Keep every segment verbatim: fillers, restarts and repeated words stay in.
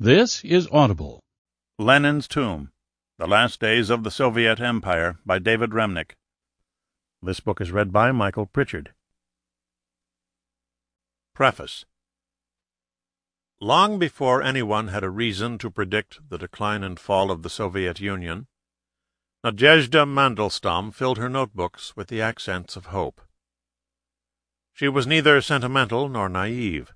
This is Audible. Lenin's Tomb, The Last Days of the Soviet Empire, by David Remnick. This book is read by Michael Pritchard. Preface. Long before anyone had a reason to predict the decline and fall of the Soviet Union, Nadezhda Mandelstam filled her notebooks with the accents of hope. She was neither sentimental nor naive.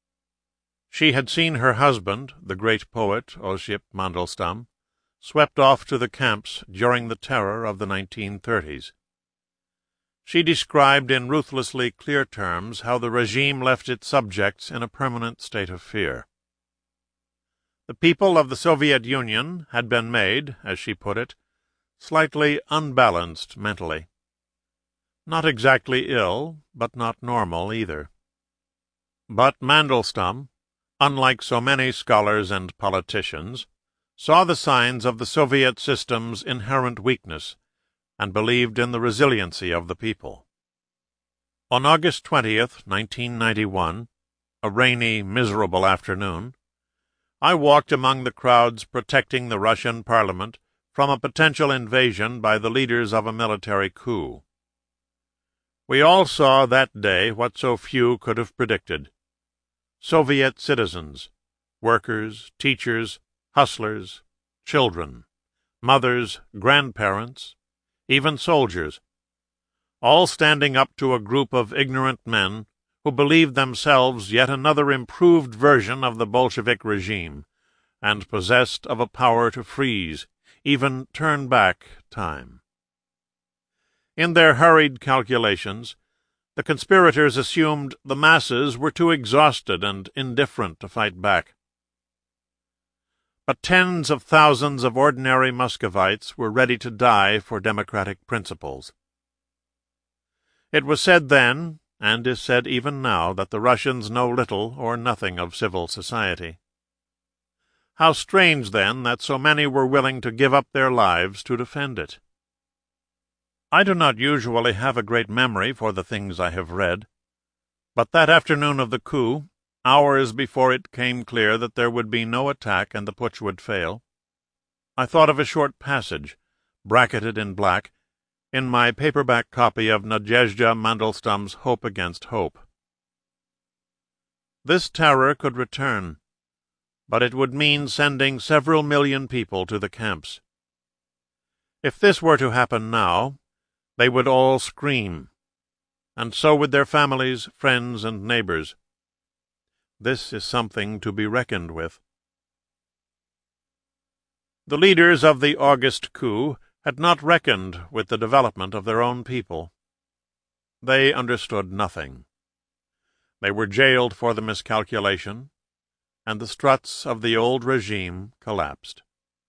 She had seen her husband, the great poet Osip Mandelstam, swept off to the camps during the terror of the nineteen thirties. She described in ruthlessly clear terms how the regime left its subjects in a permanent state of fear. The people of the Soviet Union had been made, as she put it, slightly unbalanced mentally. Not exactly ill, but not normal either. But Mandelstam, unlike so many scholars and politicians, saw the signs of the Soviet system's inherent weakness and believed in the resiliency of the people. On August twentieth, nineteen ninety-one, a rainy, miserable afternoon, I walked among the crowds protecting the Russian parliament from a potential invasion by the leaders of a military coup. We all saw that day what so few could have predicted. Soviet citizens, workers, teachers, hustlers, children, mothers, grandparents, even soldiers, all standing up to a group of ignorant men who believed themselves yet another improved version of the Bolshevik regime, and possessed of a power to freeze, even turn back time. In their hurried calculations, the conspirators assumed the masses were too exhausted and indifferent to fight back. But tens of thousands of ordinary Muscovites were ready to die for democratic principles. It was said then, and is said even now, that the Russians know little or nothing of civil society. How strange, then, that so many were willing to give up their lives to defend it. I do not usually have a great memory for the things I have read, but that afternoon of the coup, hours before it came clear that there would be no attack and the putsch would fail, I thought of a short passage, bracketed in black, in my paperback copy of Nadezhda Mandelstam's Hope Against Hope. This terror could return, but it would mean sending several million people to the camps. If this were to happen now, they would all scream, and so would their families, friends, and neighbors. This is something to be reckoned with. The leaders of the August coup had not reckoned with the development of their own people. They understood nothing. They were jailed for the miscalculation, and the struts of the old regime collapsed.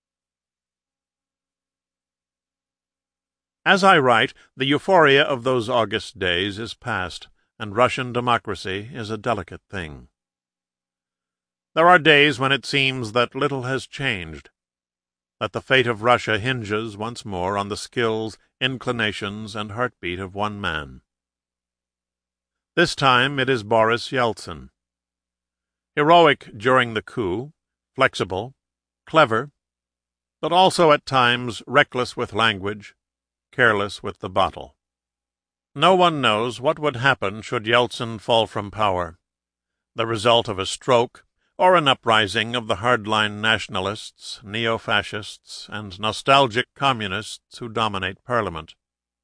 As I write, the euphoria of those August days is past, and Russian democracy is a delicate thing. There are days when it seems that little has changed, that the fate of Russia hinges once more on the skills, inclinations, and heartbeat of one man. This time it is Boris Yeltsin. Heroic during the coup, flexible, clever, but also at times reckless with language, careless with the bottle. No one knows what would happen should Yeltsin fall from power, the result of a stroke or an uprising of the hardline nationalists, neo-fascists, and nostalgic communists who dominate Parliament.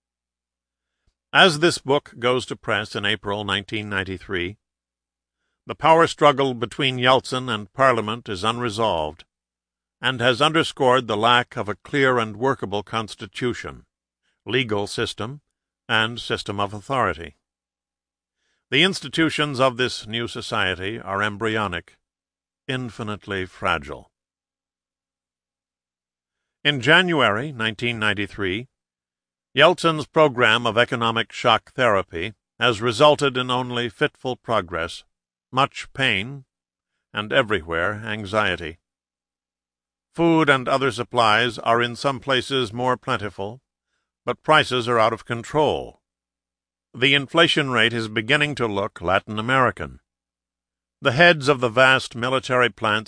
As this book goes to press in April nineteen ninety-three, the power struggle between Yeltsin and Parliament is unresolved, and has underscored the lack of a clear and workable constitution, legal system, and system of authority. The institutions of this new society are embryonic, infinitely fragile. In January nineteen ninety-three, Yeltsin's program of economic shock therapy has resulted in only fitful progress, much pain, and everywhere anxiety. Food and other supplies are in some places more plentiful, but prices are out of control. The inflation rate is beginning to look Latin American. The heads of the vast military plants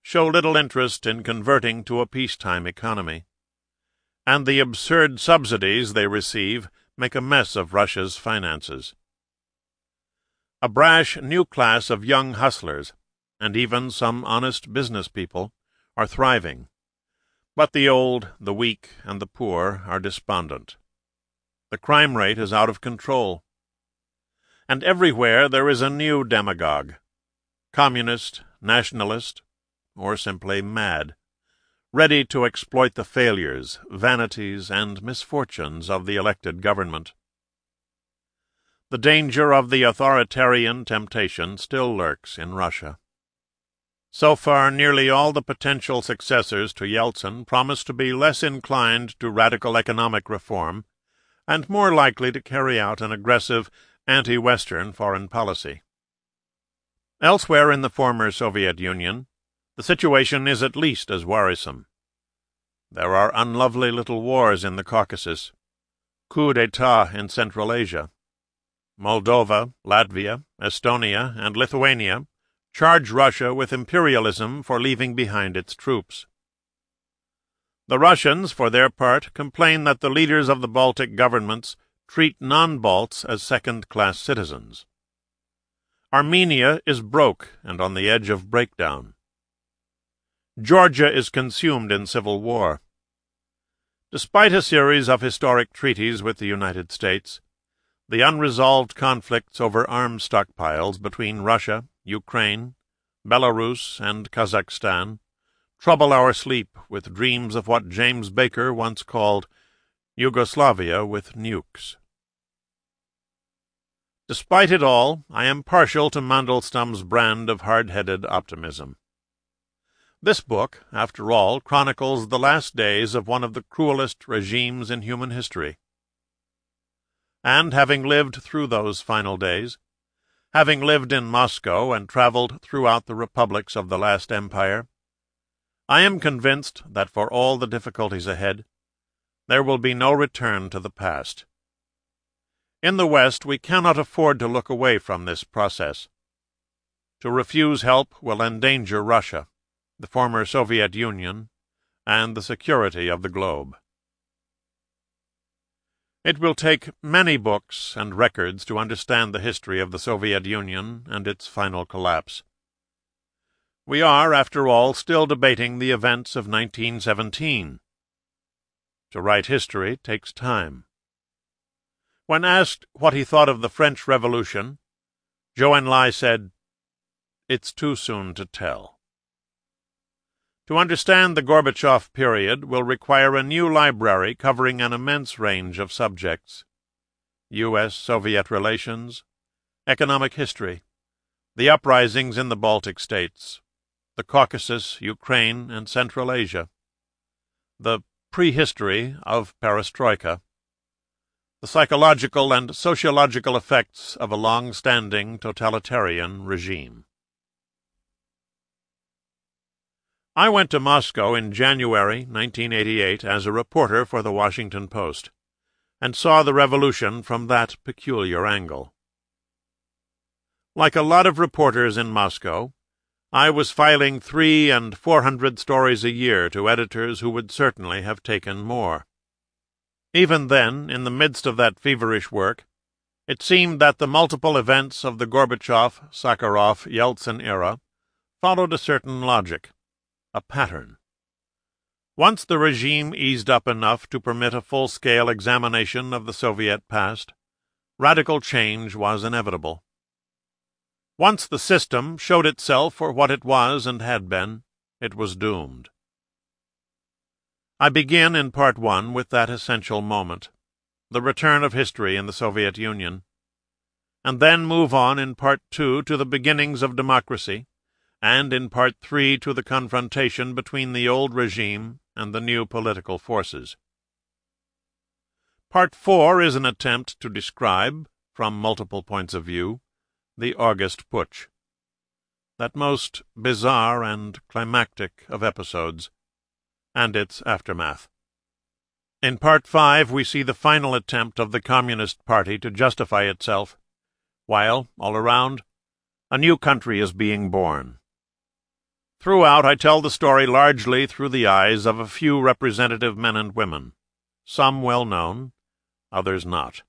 show little interest in converting to a peacetime economy, and the absurd subsidies they receive make a mess of Russia's finances. A brash new class of young hustlers, and even some honest business people, are thriving, but the old, the weak, and the poor are despondent. The crime rate is out of control, and everywhere there is a new demagogue, communist, nationalist, or simply mad, ready to exploit the failures, vanities, and misfortunes of the elected government. The danger of the authoritarian temptation still lurks in Russia. So far, nearly all the potential successors to Yeltsin promise to be less inclined to radical economic reform and more likely to carry out an aggressive, anti-Western foreign policy. Elsewhere in the former Soviet Union, the situation is at least as worrisome. There are unlovely little wars in the Caucasus, coups d'etat in Central Asia. Moldova, Latvia, Estonia, and Lithuania charge Russia with imperialism for leaving behind its troops. The Russians, for their part, complain that the leaders of the Baltic governments treat non-Balts as second-class citizens. Armenia is broke and on the edge of breakdown. Georgia is consumed in civil war. Despite a series of historic treaties with the United States, the unresolved conflicts over arms stockpiles between Russia, Ukraine, Belarus, and Kazakhstan trouble our sleep with dreams of what James Baker once called Yugoslavia with nukes. Despite it all, I am partial to Mandelstam's brand of hard-headed optimism. This book, after all, chronicles the last days of one of the cruelest regimes in human history. And having lived through those final days, having lived in Moscow and traveled throughout the republics of the last empire, I am convinced that for all the difficulties ahead, there will be no return to the past. In the West, we cannot afford to look away from this process. To refuse help will endanger Russia, the former Soviet Union, and the security of the globe. It will take many books and records to understand the history of the Soviet Union and its final collapse. We are, after all, still debating the events of nineteen seventeen. To write history takes time. When asked what he thought of the French Revolution, Zhou Enlai said, "It's too soon to tell." To understand the Gorbachev period will require a new library covering an immense range of subjects: U S Soviet relations, economic history, the uprisings in the Baltic states, the Caucasus, Ukraine, and Central Asia, the prehistory of perestroika, the psychological and sociological effects of a long-standing totalitarian regime. I went to Moscow in January nineteen eighty-eight as a reporter for the Washington Post, and saw the revolution from that peculiar angle. Like a lot of reporters in Moscow, I was filing three and four hundred stories a year to editors who would certainly have taken more. Even then, in the midst of that feverish work, it seemed that the multiple events of the Gorbachev, Sakharov, Yeltsin era followed a certain logic, a pattern. Once the regime eased up enough to permit a full-scale examination of the Soviet past, radical change was inevitable. Once the system showed itself for what it was and had been, it was doomed. I begin in Part One with that essential moment, the return of history in the Soviet Union, and then move on in Part Two to the beginnings of democracy, and in Part Three to the confrontation between the old regime and the new political forces. Part Four is an attempt to describe, from multiple points of view, the August Putsch, that most bizarre and climactic of episodes, and its aftermath. In Part Five we see the final attempt of the Communist Party to justify itself, while, all around, a new country is being born. Throughout, I tell the story largely through the eyes of a few representative men and women, some well known, others not.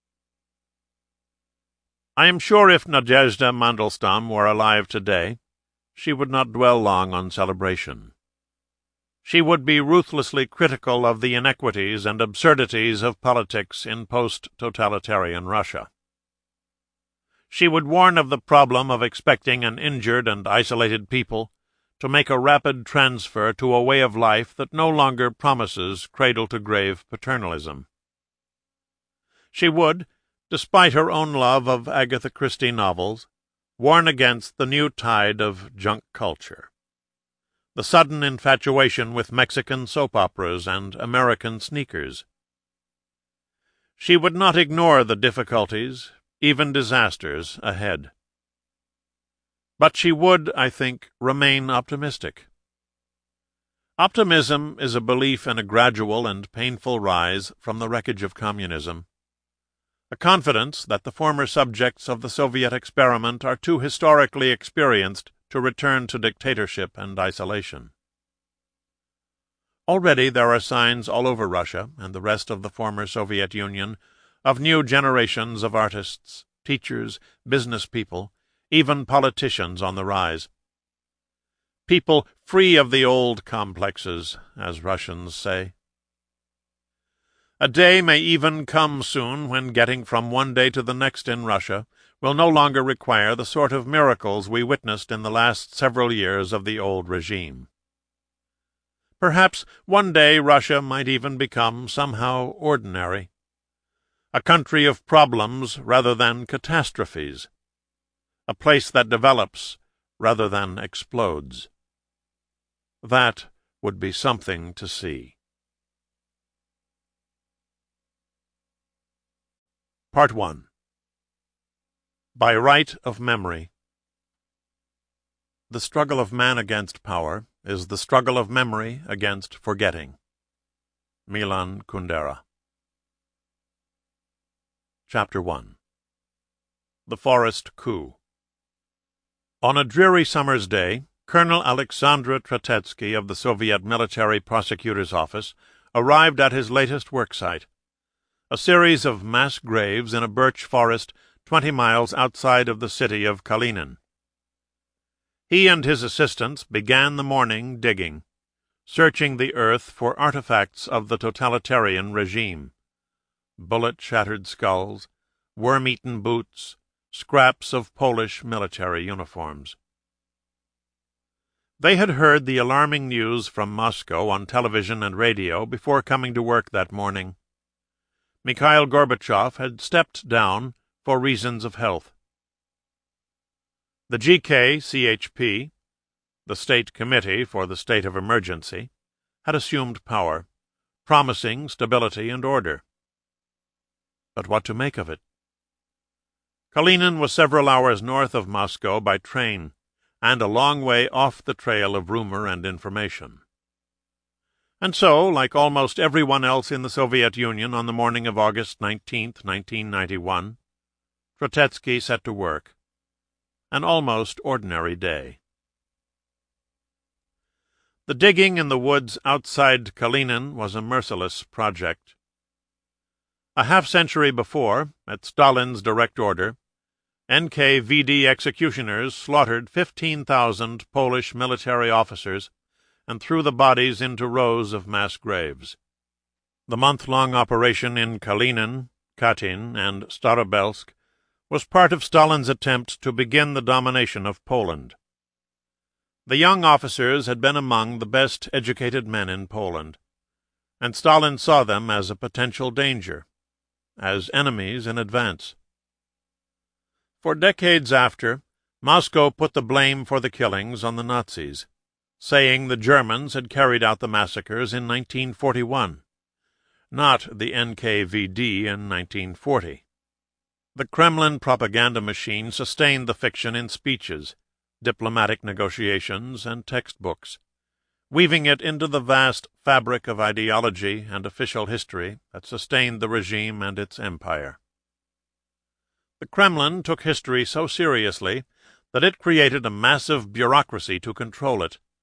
I am sure if Nadezhda Mandelstam were alive today, she would not dwell long on celebration. She would be ruthlessly critical of the inequities and absurdities of politics in post-totalitarian Russia. She would warn of the problem of expecting an injured and isolated people to make a rapid transfer to a way of life that no longer promises cradle-to-grave paternalism. She would, despite her own love of Agatha Christie novels, warn against the new tide of junk culture, the sudden infatuation with Mexican soap operas and American sneakers. She would not ignore the difficulties, even disasters, ahead. But she would, I think, remain optimistic. Optimism is a belief in a gradual and painful rise from the wreckage of communism, a confidence that the former subjects of the Soviet experiment are too historically experienced to return to dictatorship and isolation. Already there are signs all over Russia and the rest of the former Soviet Union of new generations of artists, teachers, business people, even politicians on the rise. People free of the old complexes, as Russians say. A day may even come soon when getting from one day to the next in Russia will no longer require the sort of miracles we witnessed in the last several years of the old regime. Perhaps one day Russia might even become somehow ordinary, a country of problems rather than catastrophes, a place that develops rather than explodes. That would be something to see. Part one. By Right of Memory. The struggle of man against power is the struggle of memory against forgetting. Milan Kundera. Chapter one. The Forest Coup. On a dreary summer's day, Colonel Alexander Tretetsky of the Soviet Military Prosecutor's Office arrived at his latest work site, a series of mass graves in a birch forest twenty miles outside of the city of Kalinin. He and his assistants began the morning digging, searching the earth for artifacts of the totalitarian regime: bullet-shattered skulls, worm-eaten boots, scraps of Polish military uniforms. They had heard the alarming news from Moscow on television and radio before coming to work that morning. Mikhail Gorbachev had stepped down for reasons of health. The G K C H P, the State Committee for the State of Emergency, had assumed power, promising stability and order. But what to make of it? Kalinin was several hours north of Moscow by train, and a long way off the trail of rumor and information. And so, like almost everyone else in the Soviet Union on the morning of August nineteenth, nineteen ninety-one, Tretetsky set to work. An almost ordinary day. The digging in the woods outside Kalinin was a merciless project. A half-century before, at Stalin's direct order, N K V D executioners slaughtered fifteen thousand Polish military officers and threw the bodies into rows of mass graves. The month-long operation in Kalinin, Katyn, and Starobelsk was part of Stalin's attempt to begin the domination of Poland. The young officers had been among the best educated men in Poland, and Stalin saw them as a potential danger, as enemies in advance. For decades after, Moscow put the blame for the killings on the Nazis, saying the Germans had carried out the massacres in nineteen forty-one, not the N K V D in nineteen forty. The Kremlin propaganda machine sustained the fiction in speeches, diplomatic negotiations, and textbooks, weaving it into the vast fabric of ideology and official history that sustained the regime and its empire. The Kremlin took history so seriously that it created a massive bureaucracy to control it,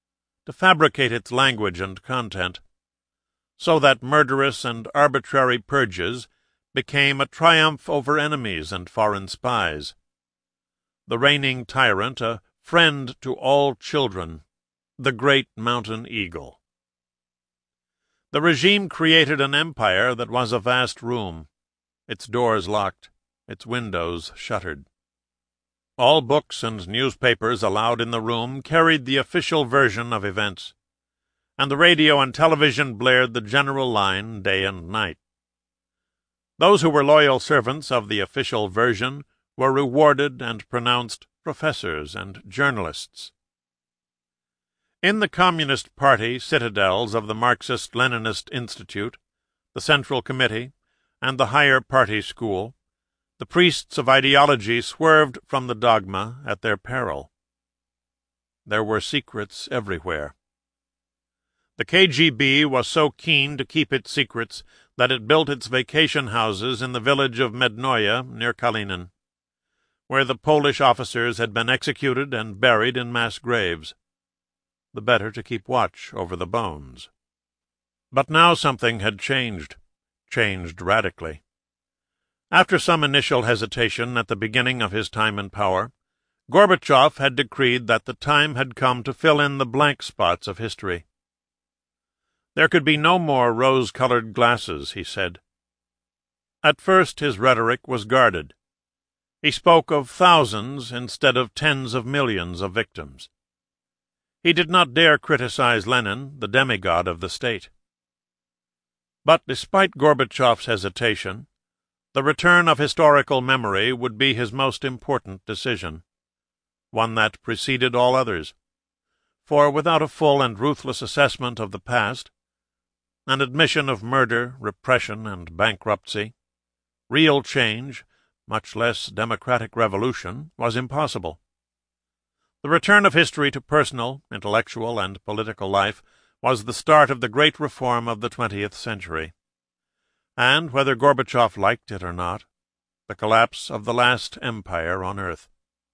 to fabricate its language and content, so that murderous and arbitrary purges became a triumph over enemies and foreign spies, the reigning tyrant a friend to all children, the great mountain eagle. The regime created an empire that was a vast room, its doors locked, its windows shuttered. All books and newspapers allowed in the room carried the official version of events, and the radio and television blared the general line day and night. Those who were loyal servants of the official version were rewarded and pronounced professors and journalists. In the Communist Party citadels of the Marxist-Leninist Institute, the Central Committee, and the Higher Party School, the priests of ideology swerved from the dogma at their peril. There were secrets everywhere. The K G B was so keen to keep its secrets that it built its vacation houses in the village of Mednoye near Kalinin, where the Polish officers had been executed and buried in mass graves, the better to keep watch over the bones. But now something had changed, changed radically. After some initial hesitation at the beginning of his time in power, Gorbachev had decreed that the time had come to fill in the blank spots of history. There could be no more rose-colored glasses, he said. At first his rhetoric was guarded. He spoke of thousands instead of tens of millions of victims. He did not dare criticize Lenin, the demigod of the state. But despite Gorbachev's hesitation, the return of historical memory would be his most important decision, one that preceded all others. For without a full and ruthless assessment of the past, an admission of murder, repression, and bankruptcy, real change, much less democratic revolution, was impossible. The return of history to personal, intellectual, and political life was the start of the great reform of the twentieth century, and, whether Gorbachev liked it or not, the collapse of the last empire on earth.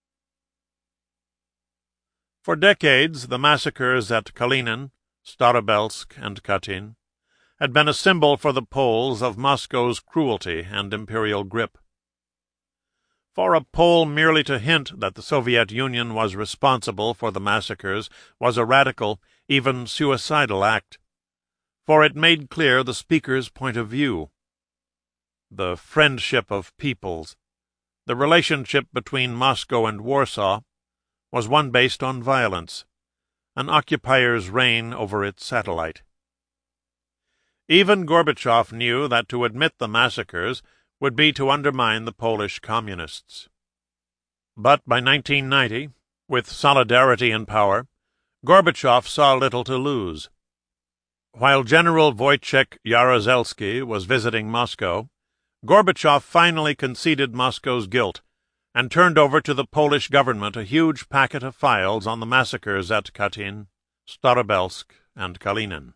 For decades, the massacres at Kalinin, Starobelsk, and Katyn had been a symbol for the Poles of Moscow's cruelty and imperial grip. For a Pole merely to hint that the Soviet Union was responsible for the massacres was a radical, even suicidal act, for it made clear the speaker's point of view. The friendship of peoples, the relationship between Moscow and Warsaw, was one based on violence, an occupier's reign over its satellite. Even Gorbachev knew that to admit the massacres would be to undermine the Polish communists. But by nineteen ninety, with Solidarity in power, Gorbachev saw little to lose. While General Wojciech Jaruzelski was visiting Moscow, Gorbachev finally conceded Moscow's guilt and turned over to the Polish government a huge packet of files on the massacres at Katyn, Starobelsk, and Kalinin.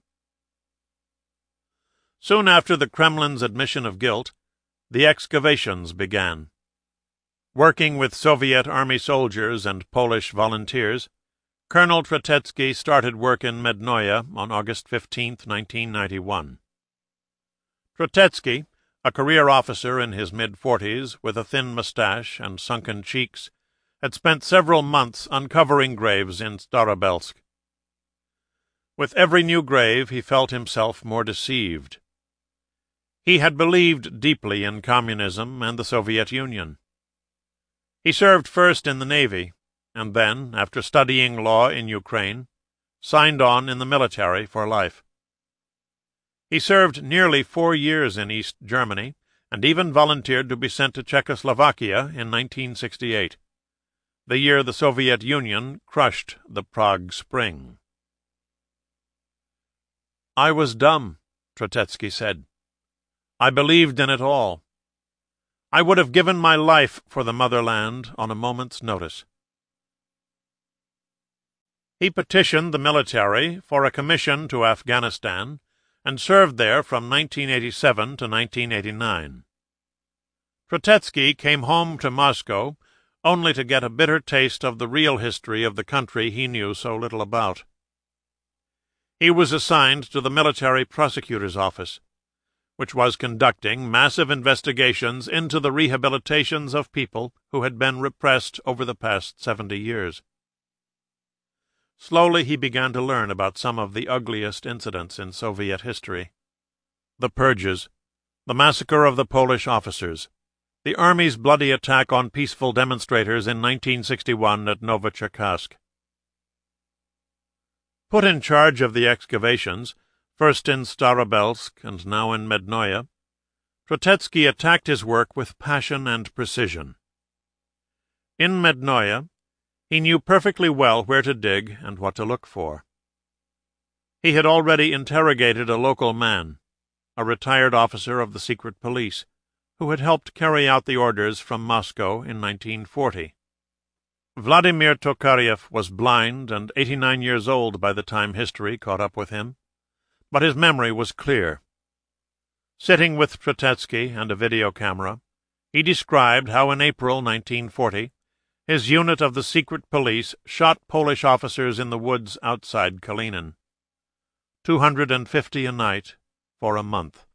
Soon after the Kremlin's admission of guilt, the excavations began. Working with Soviet army soldiers and Polish volunteers, Colonel Tretetsky started work in Mednoye on August fifteenth, nineteen ninety-one. Tretetsky, a career officer in his mid-forties with a thin mustache and sunken cheeks, had spent several months uncovering graves in Starobelsk. With every new grave he felt himself more deceived. He had believed deeply in communism and the Soviet Union. He served first in the Navy, and then, after studying law in Ukraine, signed on in the military for life. He served nearly four years in East Germany, and even volunteered to be sent to Czechoslovakia in nineteen sixty-eight, the year the Soviet Union crushed the Prague Spring. "I was dumb," Tretetsky said. "I believed in it all. I would have given my life for the motherland on a moment's notice." He petitioned the military for a commission to Afghanistan and served there from nineteen eighty-seven to nineteen eighty-nine. Tretetsky came home to Moscow only to get a bitter taste of the real history of the country he knew so little about. He was assigned to the military prosecutor's office, which was conducting massive investigations into the rehabilitations of people who had been repressed over the past seventy years. Slowly he began to learn about some of the ugliest incidents in Soviet history. The purges, the massacre of the Polish officers, the Army's bloody attack on peaceful demonstrators in nineteen sixty-one at Novocherkassk. Put in charge of the excavations, first in Starobelsk and now in Mednoye, Trotetsky attacked his work with passion and precision. In Mednoye, he knew perfectly well where to dig and what to look for. He had already interrogated a local man, a retired officer of the secret police, who had helped carry out the orders from Moscow in nineteen forty. Vladimir Tokarev was blind and eighty-nine years old by the time history caught up with him, but his memory was clear. Sitting with Trotetsky and a video camera, he described how in April nineteen forty his unit of the secret police shot Polish officers in the woods outside Kalinin. Two hundred and fifty a night for a month.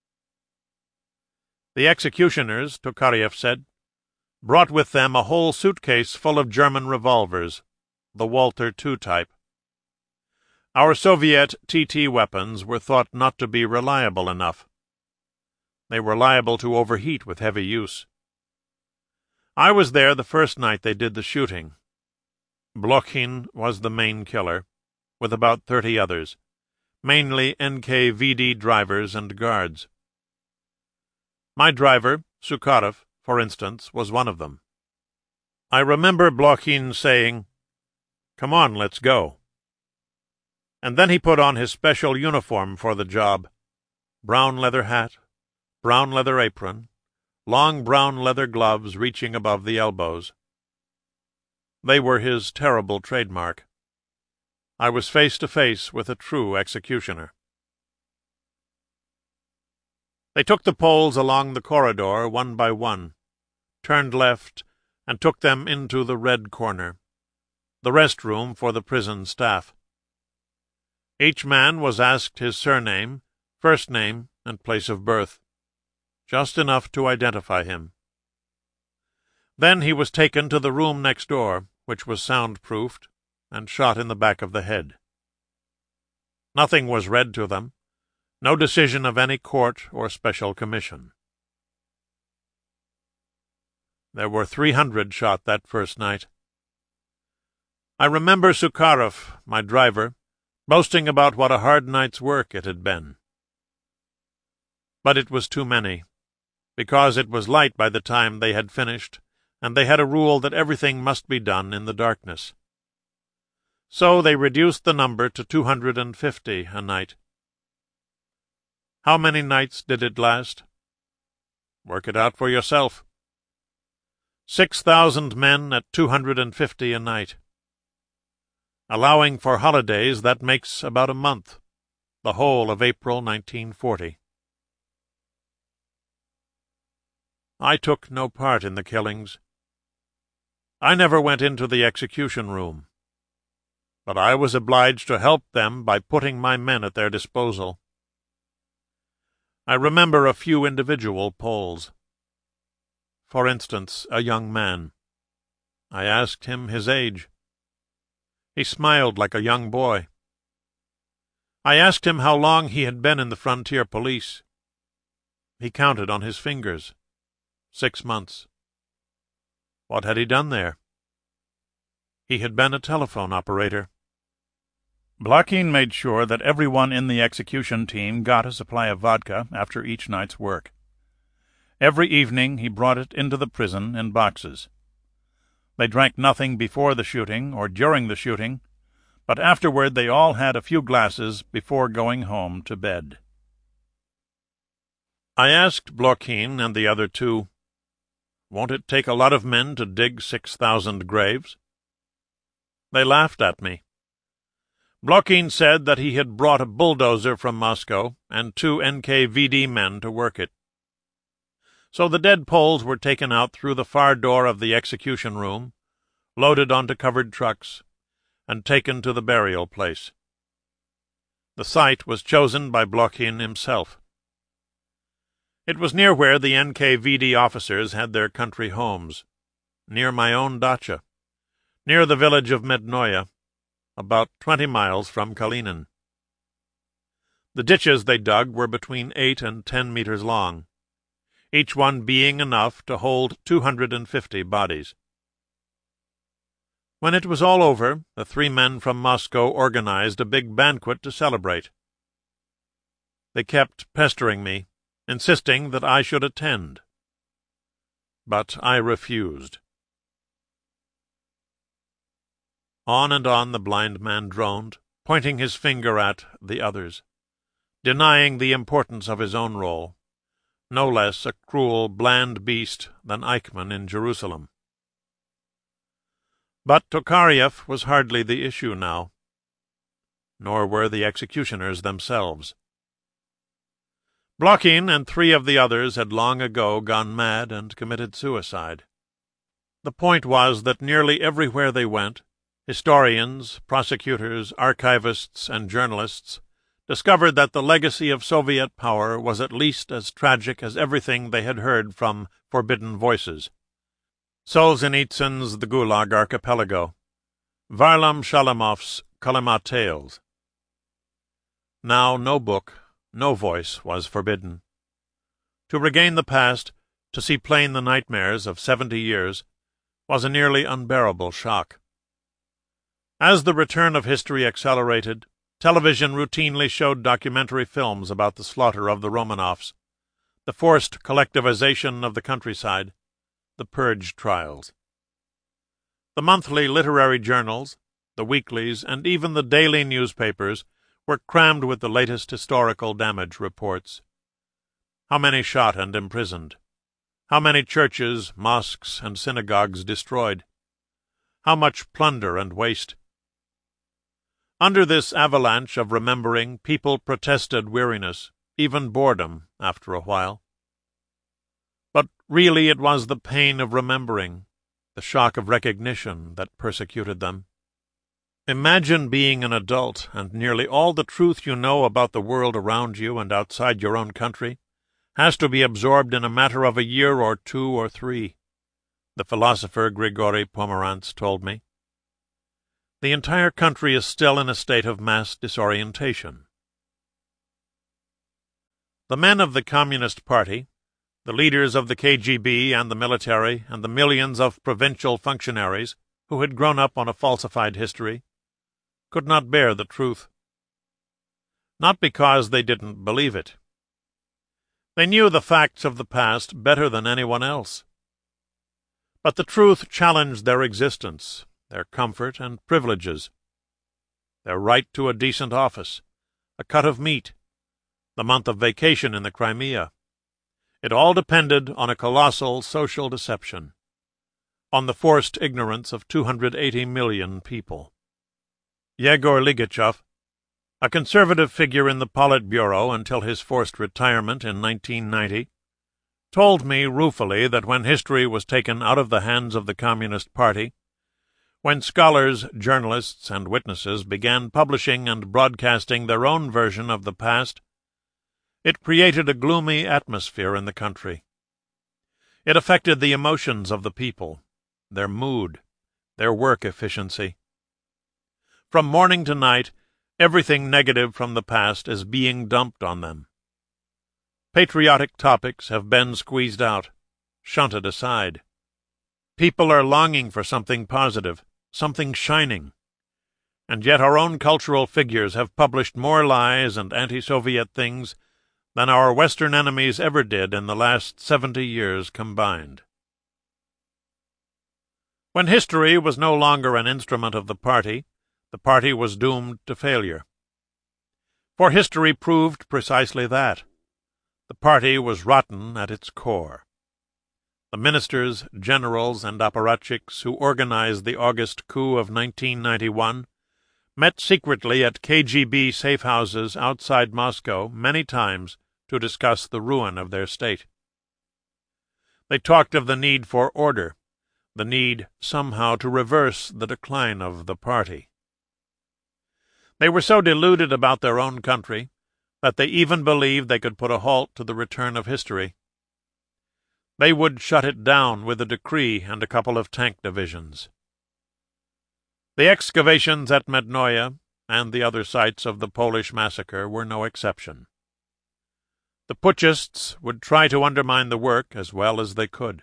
The executioners, Tokarev said, brought with them a whole suitcase full of German revolvers, the Walter two type. Our Soviet T T weapons were thought not to be reliable enough. They were liable to overheat with heavy use. I was there the first night they did the shooting. Blokhin was the main killer, with about thirty others, mainly N K V D drivers and guards. My driver, Sukharov, for instance, was one of them. I remember Blokhin saying, "Come on, let's go." And then he put on his special uniform for the job, brown leather hat, brown leather apron, long brown leather gloves reaching above the elbows. They were his terrible trademark. I was face to face with a true executioner. They took the Poles along the corridor one by one, turned left, and took them into the Red Corner, the rest room for the prison staff. Each man was asked his surname, first name, and place of birth, just enough to identify him. Then he was taken to the room next door, which was soundproofed, and shot in the back of the head. Nothing was read to them, no decision of any court or special commission. There were three hundred shot that first night. I remember Sukharov, my driver, boasting about what a hard night's work it had been. But it was too many, because it was light by the time they had finished, and they had a rule that everything must be done in the darkness. So they reduced the number to two hundred and fifty a night. How many nights did it last? Work it out for yourself. Six thousand men at two hundred and fifty a night. Allowing for holidays, that makes about a month, the whole of April nineteen forty. I took no part in the killings. I never went into the execution room, but I was obliged to help them by putting my men at their disposal. I remember a few individual Poles. For instance, a young man. I asked him his age. He smiled like a young boy. I asked him how long he had been in the frontier police. He counted on his fingers. Six months. What had he done there? He had been a telephone operator. Blokhin made sure that everyone in the execution team got a supply of vodka after each night's work. Every evening he brought it into the prison in boxes. They drank nothing before the shooting or during the shooting, but afterward they all had a few glasses before going home to bed. I asked Blokhin and the other two, "Won't it take a lot of men to dig six thousand graves?" They laughed at me. Blokhin said that he had brought a bulldozer from Moscow and two N K V D men to work it. So the dead Poles were taken out through the far door of the execution room, loaded onto covered trucks, and taken to the burial place. The site was chosen by Blokhin himself. It was near where the N K V D officers had their country homes, near my own dacha, near the village of Mednoya, about twenty miles from Kalinin. The ditches they dug were between eight and ten meters long, each one being enough to hold two hundred and fifty bodies. When it was all over, the three men from Moscow organized a big banquet to celebrate. They kept pestering me, insisting that I should attend. But I refused. On and on the blind man droned, pointing his finger at the others, denying the importance of his own role, no less a cruel, bland beast than Eichmann in Jerusalem. But Tokarev was hardly the issue now, nor were the executioners themselves. Blokhin and three of the others had long ago gone mad and committed suicide. The point was that nearly everywhere they went, historians, prosecutors, archivists, and journalists discovered that the legacy of Soviet power was at least as tragic as everything they had heard from forbidden voices. Solzhenitsyn's The Gulag Archipelago, Varlam Shalamov's Kolyma Tales. Now no book, no voice was forbidden. To regain the past, to see plain the nightmares of seventy years, was a nearly unbearable shock. As the return of history accelerated, television routinely showed documentary films about the slaughter of the Romanovs, the forced collectivization of the countryside, the purge trials. The monthly literary journals, the weeklies, and even the daily newspapers were crammed with the latest historical damage reports. How many shot and imprisoned? How many churches, mosques, and synagogues destroyed? How much plunder and waste? Under this avalanche of remembering, people protested weariness, even boredom, after a while. But really it was the pain of remembering, the shock of recognition, that persecuted them. Imagine being an adult, and nearly all the truth you know about the world around you and outside your own country has to be absorbed in a matter of a year or two or three, the philosopher Grigory Pomerantz told me. The entire country is still in a state of mass disorientation. The men of the Communist Party, the leaders of the K G B and the military, and the millions of provincial functionaries who had grown up on a falsified history, could not bear the truth. Not because they didn't believe it. They knew the facts of the past better than anyone else. But the truth challenged their existence, their comfort and privileges, their right to a decent office, a cut of meat, the month of vacation in the Crimea. It all depended on a colossal social deception, on the forced ignorance of two hundred eighty million people. Yegor Ligachev, a conservative figure in the Politburo until his forced retirement in nineteen ninety, told me ruefully that when history was taken out of the hands of the Communist Party, when scholars, journalists, and witnesses began publishing and broadcasting their own version of the past, it created a gloomy atmosphere in the country. It affected the emotions of the people, their mood, their work efficiency. From morning to night, everything negative from the past is being dumped on them. Patriotic topics have been squeezed out, shunted aside. People are longing for something positive, something shining. And yet our own cultural figures have published more lies and anti-Soviet things than our Western enemies ever did in the last seventy years combined. When history was no longer an instrument of the party, the party was doomed to failure. For history proved precisely that. The party was rotten at its core. The ministers, generals, and apparatchiks who organized the August coup of nineteen ninety-one met secretly at K G B safe houses outside Moscow many times to discuss the ruin of their state. They talked of the need for order, the need somehow to reverse the decline of the party. They were so deluded about their own country that they even believed they could put a halt to the return of history. They would shut it down with a decree and a couple of tank divisions. The excavations at Mednoia and the other sites of the Polish massacre were no exception. The putschists would try to undermine the work as well as they could.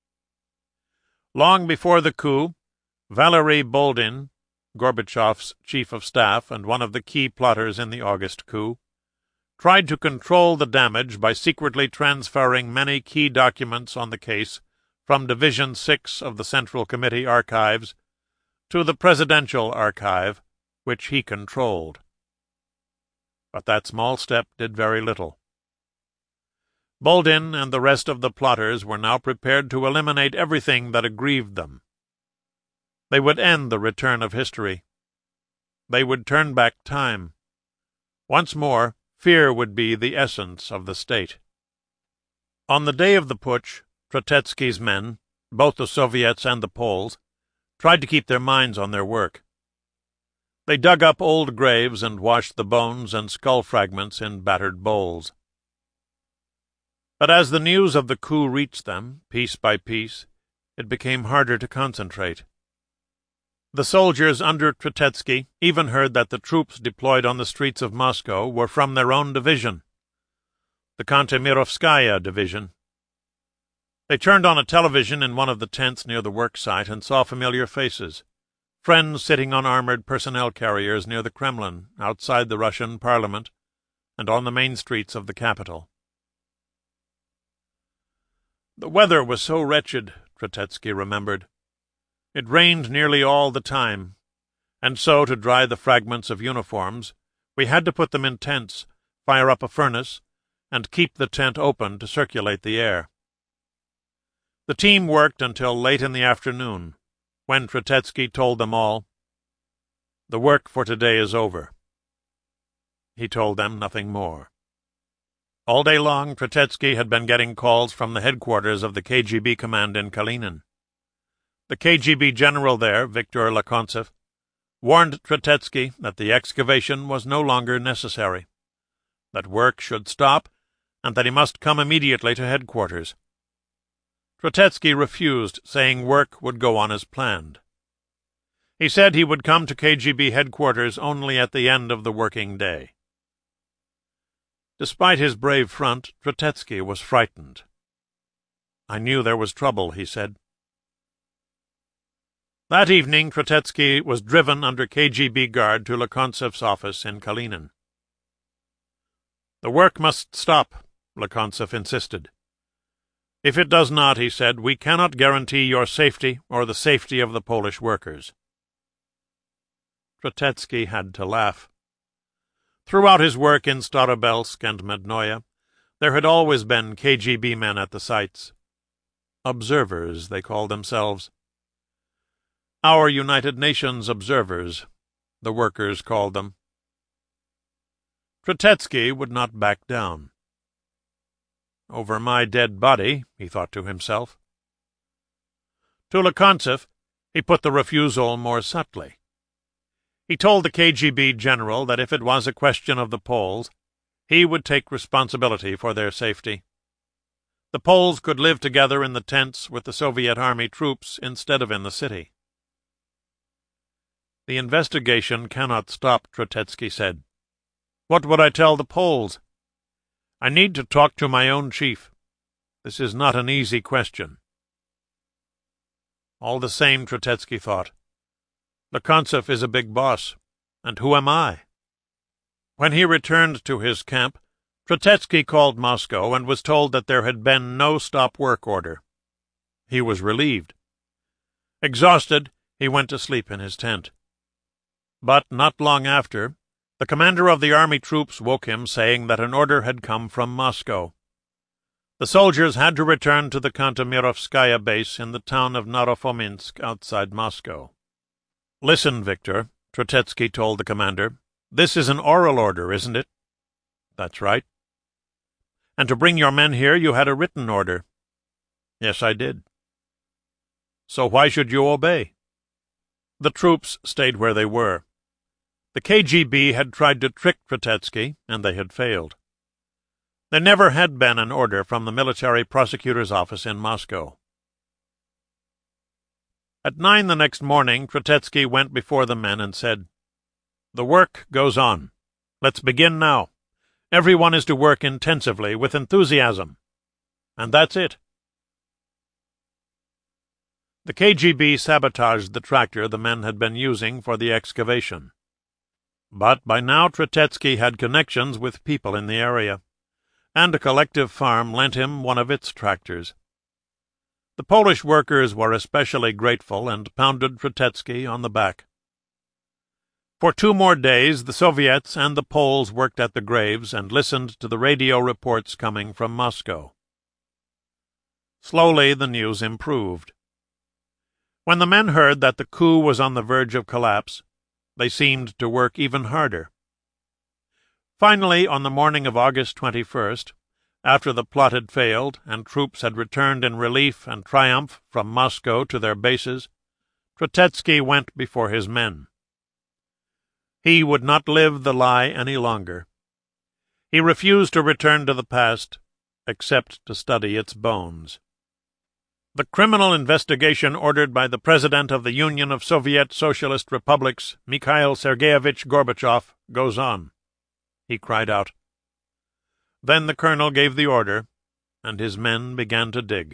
Long before the coup, Valery Boldin, Gorbachev's chief of staff and one of the key plotters in the August coup, tried to control the damage by secretly transferring many key documents on the case from Division six of the Central Committee archives to the Presidential Archive, which he controlled. But that small step did very little. Boldin and the rest of the plotters were now prepared to eliminate everything that aggrieved them. They would end the return of history. They would turn back time. Once more, fear would be the essence of the state. On the day of the putsch, Trotetsky's men, both the Soviets and the Poles, tried to keep their minds on their work. They dug up old graves and washed the bones and skull fragments in battered bowls. But as the news of the coup reached them, piece by piece, it became harder to concentrate. The soldiers under Trotetsky even heard that the troops deployed on the streets of Moscow were from their own division, the Kantemirovskaya division. They turned on a television in one of the tents near the work site and saw familiar faces, friends sitting on armored personnel carriers near the Kremlin, outside the Russian parliament, and on the main streets of the capital. The weather was so wretched, Trotetsky remembered. It rained nearly all the time, and so, to dry the fragments of uniforms, we had to put them in tents, fire up a furnace, and keep the tent open to circulate the air. The team worked until late in the afternoon, when Trotetsky told them all, "The work for today is over." He told them nothing more. All day long, Trotetsky had been getting calls from the headquarters of the K G B command in Kalinin. The K G B general there, Viktor Lekontsev, warned Trotetsky that the excavation was no longer necessary, that work should stop, and that he must come immediately to headquarters. Trotetsky refused, saying work would go on as planned. He said he would come to K G B headquarters only at the end of the working day. Despite his brave front, Trotetsky was frightened. "I knew there was trouble," he said. That evening, Trotetsky was driven under K G B guard to Lekontsev's office in Kalinin. "The work must stop," Lekontsev insisted. "If it does not," he said, "we cannot guarantee your safety or the safety of the Polish workers." Trotetsky had to laugh. Throughout his work in Starobelsk and Mednoia, there had always been K G B men at the sites. Observers, they called themselves. Our United Nations observers, the workers called them. Trotetsky would not back down. "Over my dead body," he thought to himself. To Lekontsev, he put the refusal more subtly. He told the K G B general that if it was a question of the Poles, he would take responsibility for their safety. The Poles could live together in the tents with the Soviet army troops instead of in the city. "The investigation cannot stop," Trotetsky said. "What would I tell the Poles? I need to talk to my own chief. This is not an easy question." All the same, Trotetsky thought, Lekontsev is a big boss, and who am I? When he returned to his camp, Trotetsky called Moscow and was told that there had been no stop-work order. He was relieved. Exhausted, he went to sleep in his tent. But not long after, the commander of the army troops woke him, saying that an order had come from Moscow. The soldiers had to return to the Kantemirovskaya base in the town of Narofominsk outside Moscow. "Listen, Victor," Trotetsky told the commander. "This is an oral order, isn't it?" "That's right." "And to bring your men here you had a written order." "Yes, I did." "So why should you obey?" The troops stayed where they were. The K G B had tried to trick Tretetsky, and they had failed. There never had been an order from the military prosecutor's office in Moscow. At nine the next morning, Tretetsky went before the men and said, "The work goes on. Let's begin now. Everyone is to work intensively, with enthusiasm. And that's it." The K G B sabotaged the tractor the men had been using for the excavation. But by now Tretetsky had connections with people in the area, and a collective farm lent him one of its tractors. The Polish workers were especially grateful and pounded Tretetsky on the back. For two more days the Soviets and the Poles worked at the graves and listened to the radio reports coming from Moscow. Slowly the news improved. When the men heard that the coup was on the verge of collapse, they seemed to work even harder. Finally, on the morning of August twenty-first, after the plot had failed and troops had returned in relief and triumph from Moscow to their bases, Tretetsky went before his men. He would not live the lie any longer. He refused to return to the past, except to study its bones. The criminal investigation ordered by the President of the Union of Soviet Socialist Republics, Mikhail Sergeyevich Gorbachev, goes on, he cried out. Then the colonel gave the order, and his men began to dig.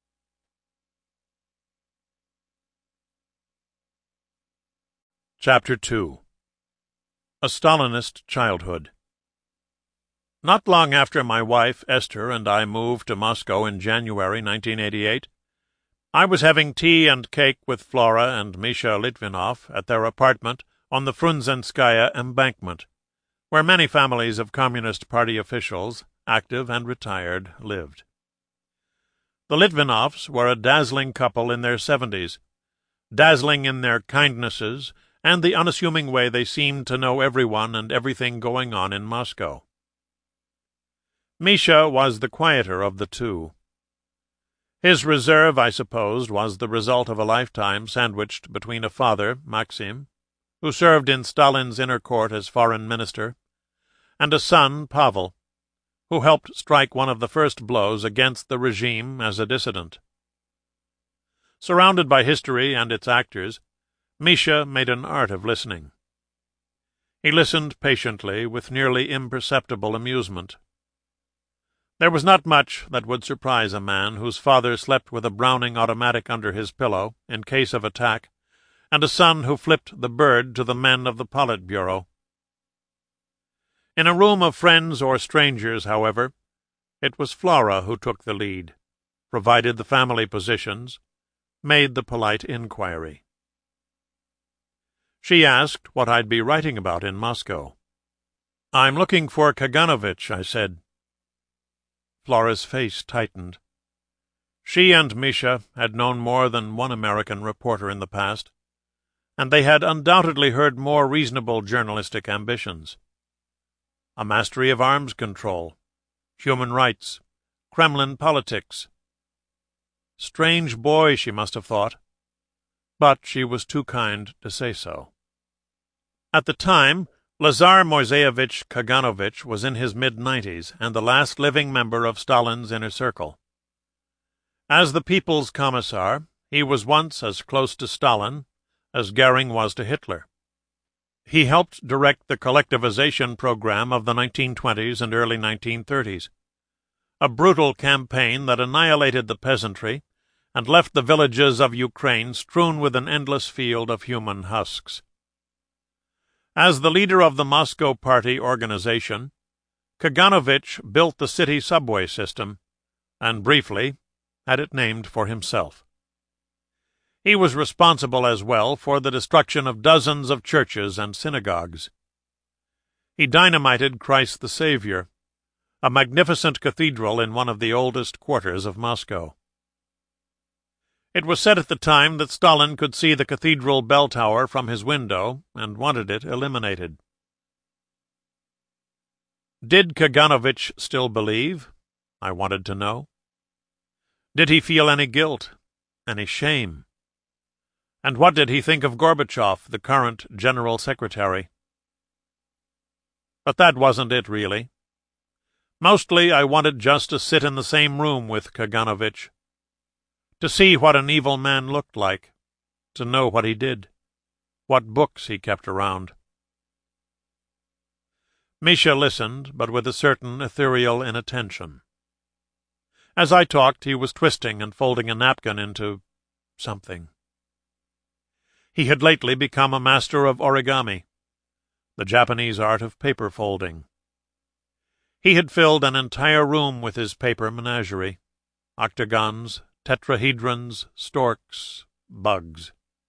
Chapter two. A Stalinist Childhood. Not long after my wife, Esther, and I moved to Moscow in January nineteen eighty-eight, I was having tea and cake with Flora and Misha Litvinov at their apartment on the Frunzenskaya embankment, where many families of Communist Party officials, active and retired, lived. The Litvinovs were a dazzling couple in their seventies, dazzling in their kindnesses and the unassuming way they seemed to know everyone and everything going on in Moscow. Misha was the quieter of the two. His reserve, I supposed, was the result of a lifetime sandwiched between a father, Maxim, who served in Stalin's inner court as foreign minister, and a son, Pavel, who helped strike one of the first blows against the regime as a dissident. Surrounded by history and its actors, Misha made an art of listening. He listened patiently, with nearly imperceptible amusement. There was not much that would surprise a man whose father slept with a Browning automatic under his pillow in case of attack, and a son who flipped the bird to the men of the Politburo. In a room of friends or strangers, however, it was Flora who took the lead, provided the family positions, made the polite inquiry. She asked what I'd be writing about in Moscow. "I'm looking for Kaganovich," I said. Flora's face tightened. She and Misha had known more than one American reporter in the past, and they had undoubtedly heard more reasonable journalistic ambitions. A mastery of arms control, human rights, Kremlin politics. Strange boy, she must have thought, but she was too kind to say so. At the time, Lazar Moiseyevich Kaganovich was in his mid-nineties and the last living member of Stalin's inner circle. As the People's Commissar, he was once as close to Stalin as Goering was to Hitler. He helped direct the collectivization program of the nineteen twenties and early nineteen thirties, a brutal campaign that annihilated the peasantry and left the villages of Ukraine strewn with an endless field of human husks. As the leader of the Moscow Party organization, Kaganovich built the city subway system, and briefly had it named for himself. He was responsible as well for the destruction of dozens of churches and synagogues. He dynamited Christ the Savior, a magnificent cathedral in one of the oldest quarters of Moscow. It was said at the time that Stalin could see the cathedral bell tower from his window and wanted it eliminated. Did Kaganovich still believe? I wanted to know. Did he feel any guilt, any shame? And what did he think of Gorbachev, the current General Secretary? But that wasn't it, really. Mostly I wanted just to sit in the same room with Kaganovich, to see what an evil man looked like, to know what he did, what books he kept around. Misha listened, but with a certain ethereal inattention. As I talked, he was twisting and folding a napkin into something. He had lately become a master of origami, the Japanese art of paper folding. He had filled an entire room with his paper menagerie, octagons, tetrahedrons, storks, bugs.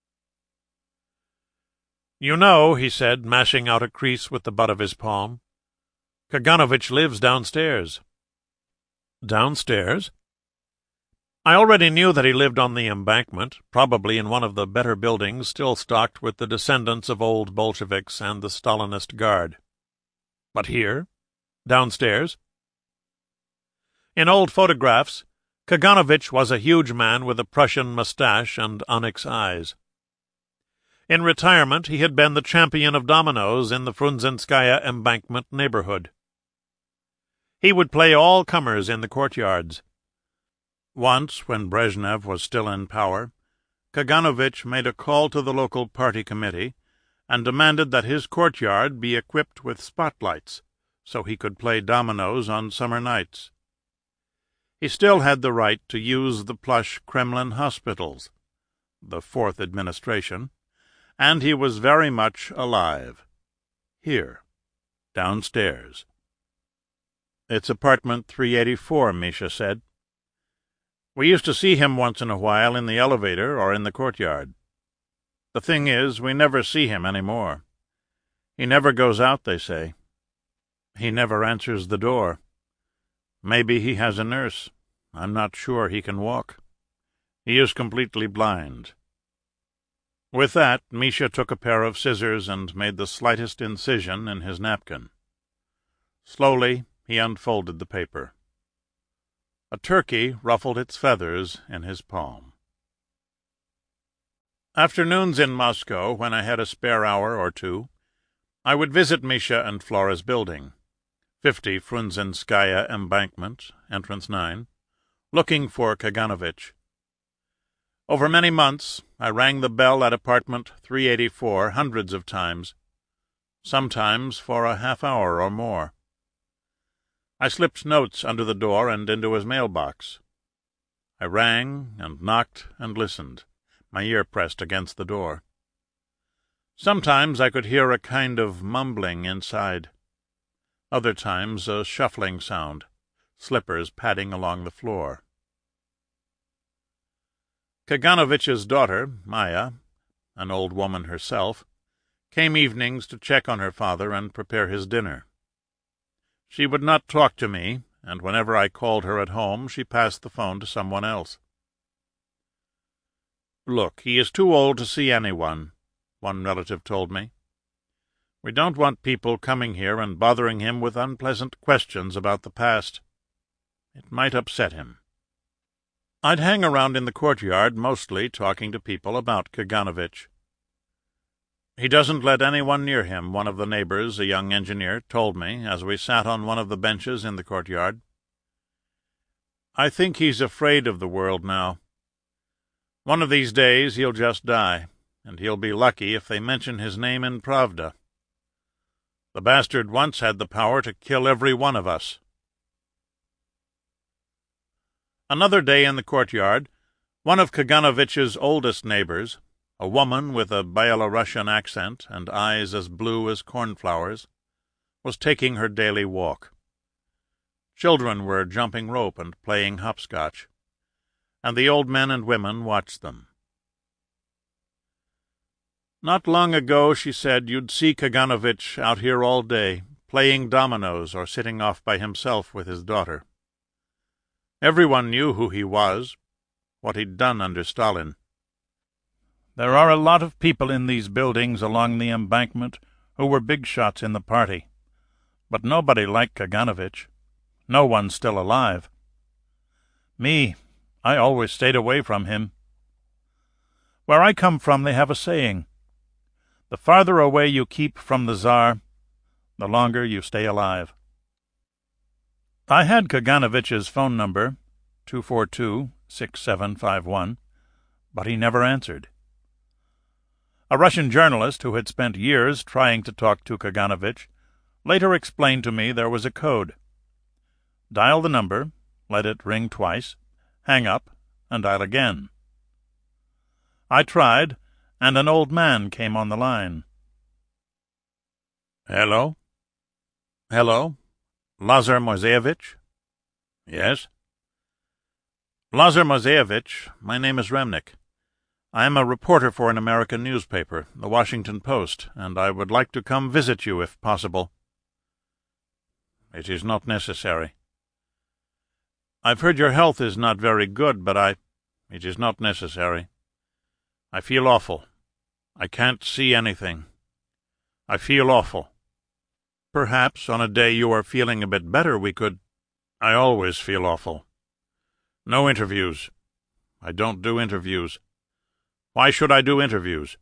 "You know," he said, mashing out a crease with the butt of his palm, "Kaganovich lives downstairs." "Downstairs?" I already knew that he lived on the embankment, probably in one of the better buildings still stocked with the descendants of old Bolsheviks and the Stalinist Guard. But here? Downstairs? In old photographs, Kaganovich was a huge man with a Prussian moustache and onyx eyes. In retirement, he had been the champion of dominoes in the Frunzenskaya embankment neighborhood. He would play all comers in the courtyards. Once, when Brezhnev was still in power, Kaganovich made a call to the local party committee and demanded that his courtyard be equipped with spotlights so he could play dominoes on summer nights. He still had the right to use the plush Kremlin hospitals, the Fourth Administration, and he was very much alive. Here, downstairs. "It's apartment three eighty-four, Misha said. We used to see him once in a while in the elevator or in the courtyard. The thing is, we never see him any more. He never goes out, they say. He never answers the door. Maybe he has a nurse. I'm not sure he can walk. He is completely blind." With that, Misha took a pair of scissors and made the slightest incision in his napkin. Slowly, he unfolded the paper. A turkey ruffled its feathers in his palm. Afternoons in Moscow, when I had a spare hour or two, I would visit Misha and Flora's building, fifty Frunzenskaya Embankment, entrance nine, looking for Kaganovich. Over many months, I rang the bell at apartment three eighty-four hundreds of times, sometimes for a half hour or more. I slipped notes under the door and into his mailbox. I rang and knocked and listened, my ear pressed against the door. Sometimes I could hear a kind of mumbling inside. Other times a shuffling sound, slippers padding along the floor. Kaganovich's daughter, Maya, an old woman herself, came evenings to check on her father and prepare his dinner. She would not talk to me, and whenever I called her at home she passed the phone to someone else. "Look, he is too old to see anyone," one relative told me. "We don't want people coming here and bothering him with unpleasant questions about the past. It might upset him." I'd hang around in the courtyard, mostly talking to people about Kaganovich. "He doesn't let anyone near him," one of the neighbors, a young engineer, told me as we sat on one of the benches in the courtyard. "I think he's afraid of the world now. One of these days he'll just die, and he'll be lucky if they mention his name in Pravda. The bastard once had the power to kill every one of us." Another day in the courtyard, one of Kaganovich's oldest neighbors, a woman with a Byelorussian accent and eyes as blue as cornflowers, was taking her daily walk. Children were jumping rope and playing hopscotch, and the old men and women watched them. "Not long ago," she said, "you'd see Kaganovich out here all day, playing dominoes or sitting off by himself with his daughter. Everyone knew who he was, what he'd done under Stalin. There are a lot of people in these buildings along the embankment who were big shots in the party, but nobody like Kaganovich. No one still alive. Me, I always stayed away from him. Where I come from they have a saying, the farther away you keep from the Tsar, the longer you stay alive. I had Kaganovich's phone number, two four two, six seven five one, but he never answered. A Russian journalist who had spent years trying to talk to Kaganovich later explained to me there was a code. Dial the number, let it ring twice, hang up, and dial again. I tried, and an old man came on the line. Hello? Hello? Lazar Moiseyevich? Yes? Lazar Moiseyevich, my name is Remnick. I am a reporter for an American newspaper, the Washington Post, and I would like to come visit you if possible. It is not necessary. I've heard your health is not very good, but I... It is not necessary. I feel awful. I can't see anything. I feel awful. Perhaps on a day you are feeling a bit better we could... I always feel awful. No interviews. I don't do interviews. Why should I do interviews?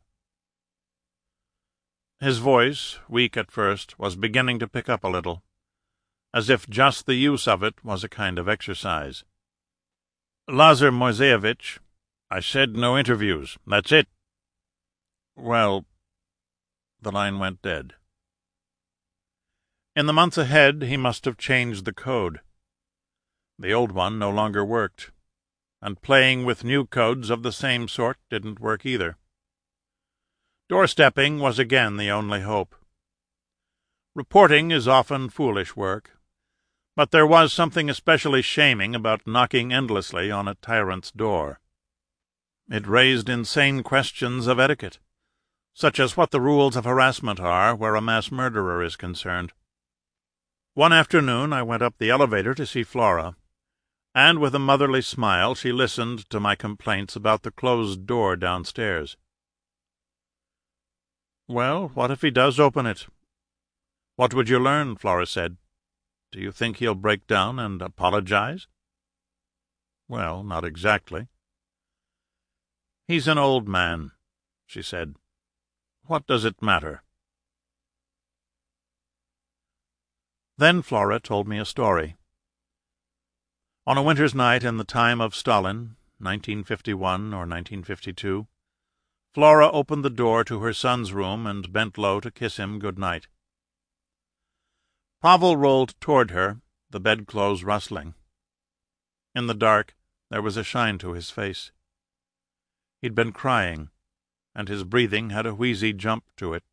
His voice, weak at first, was beginning to pick up a little, as if just the use of it was a kind of exercise. Lazar Moiseyevich, I said no interviews. That's it. Well, the line went dead. In the months ahead he must have changed the code. The old one no longer worked, and playing with new codes of the same sort didn't work either. Doorstepping was again the only hope. Reporting is often foolish work, but there was something especially shaming about knocking endlessly on a tyrant's door. It raised insane questions of etiquette, such as what the rules of harassment are where a mass murderer is concerned. One afternoon I went up the elevator to see Flora, and with a motherly smile she listened to my complaints about the closed door downstairs. "Well, what if he does open it?" "What would you learn?" Flora said. "Do you think he'll break down and apologize?" "Well, not exactly." "He's an old man," she said. "What does it matter?" Then Flora told me a story. On a winter's night in the time of Stalin, nineteen fifty-one or nineteen fifty-two, Flora opened the door to her son's room and bent low to kiss him good night. Pavel rolled toward her, the bedclothes rustling. In the dark there was a shine to his face. He'd been crying, and his breathing had a wheezy jump to it.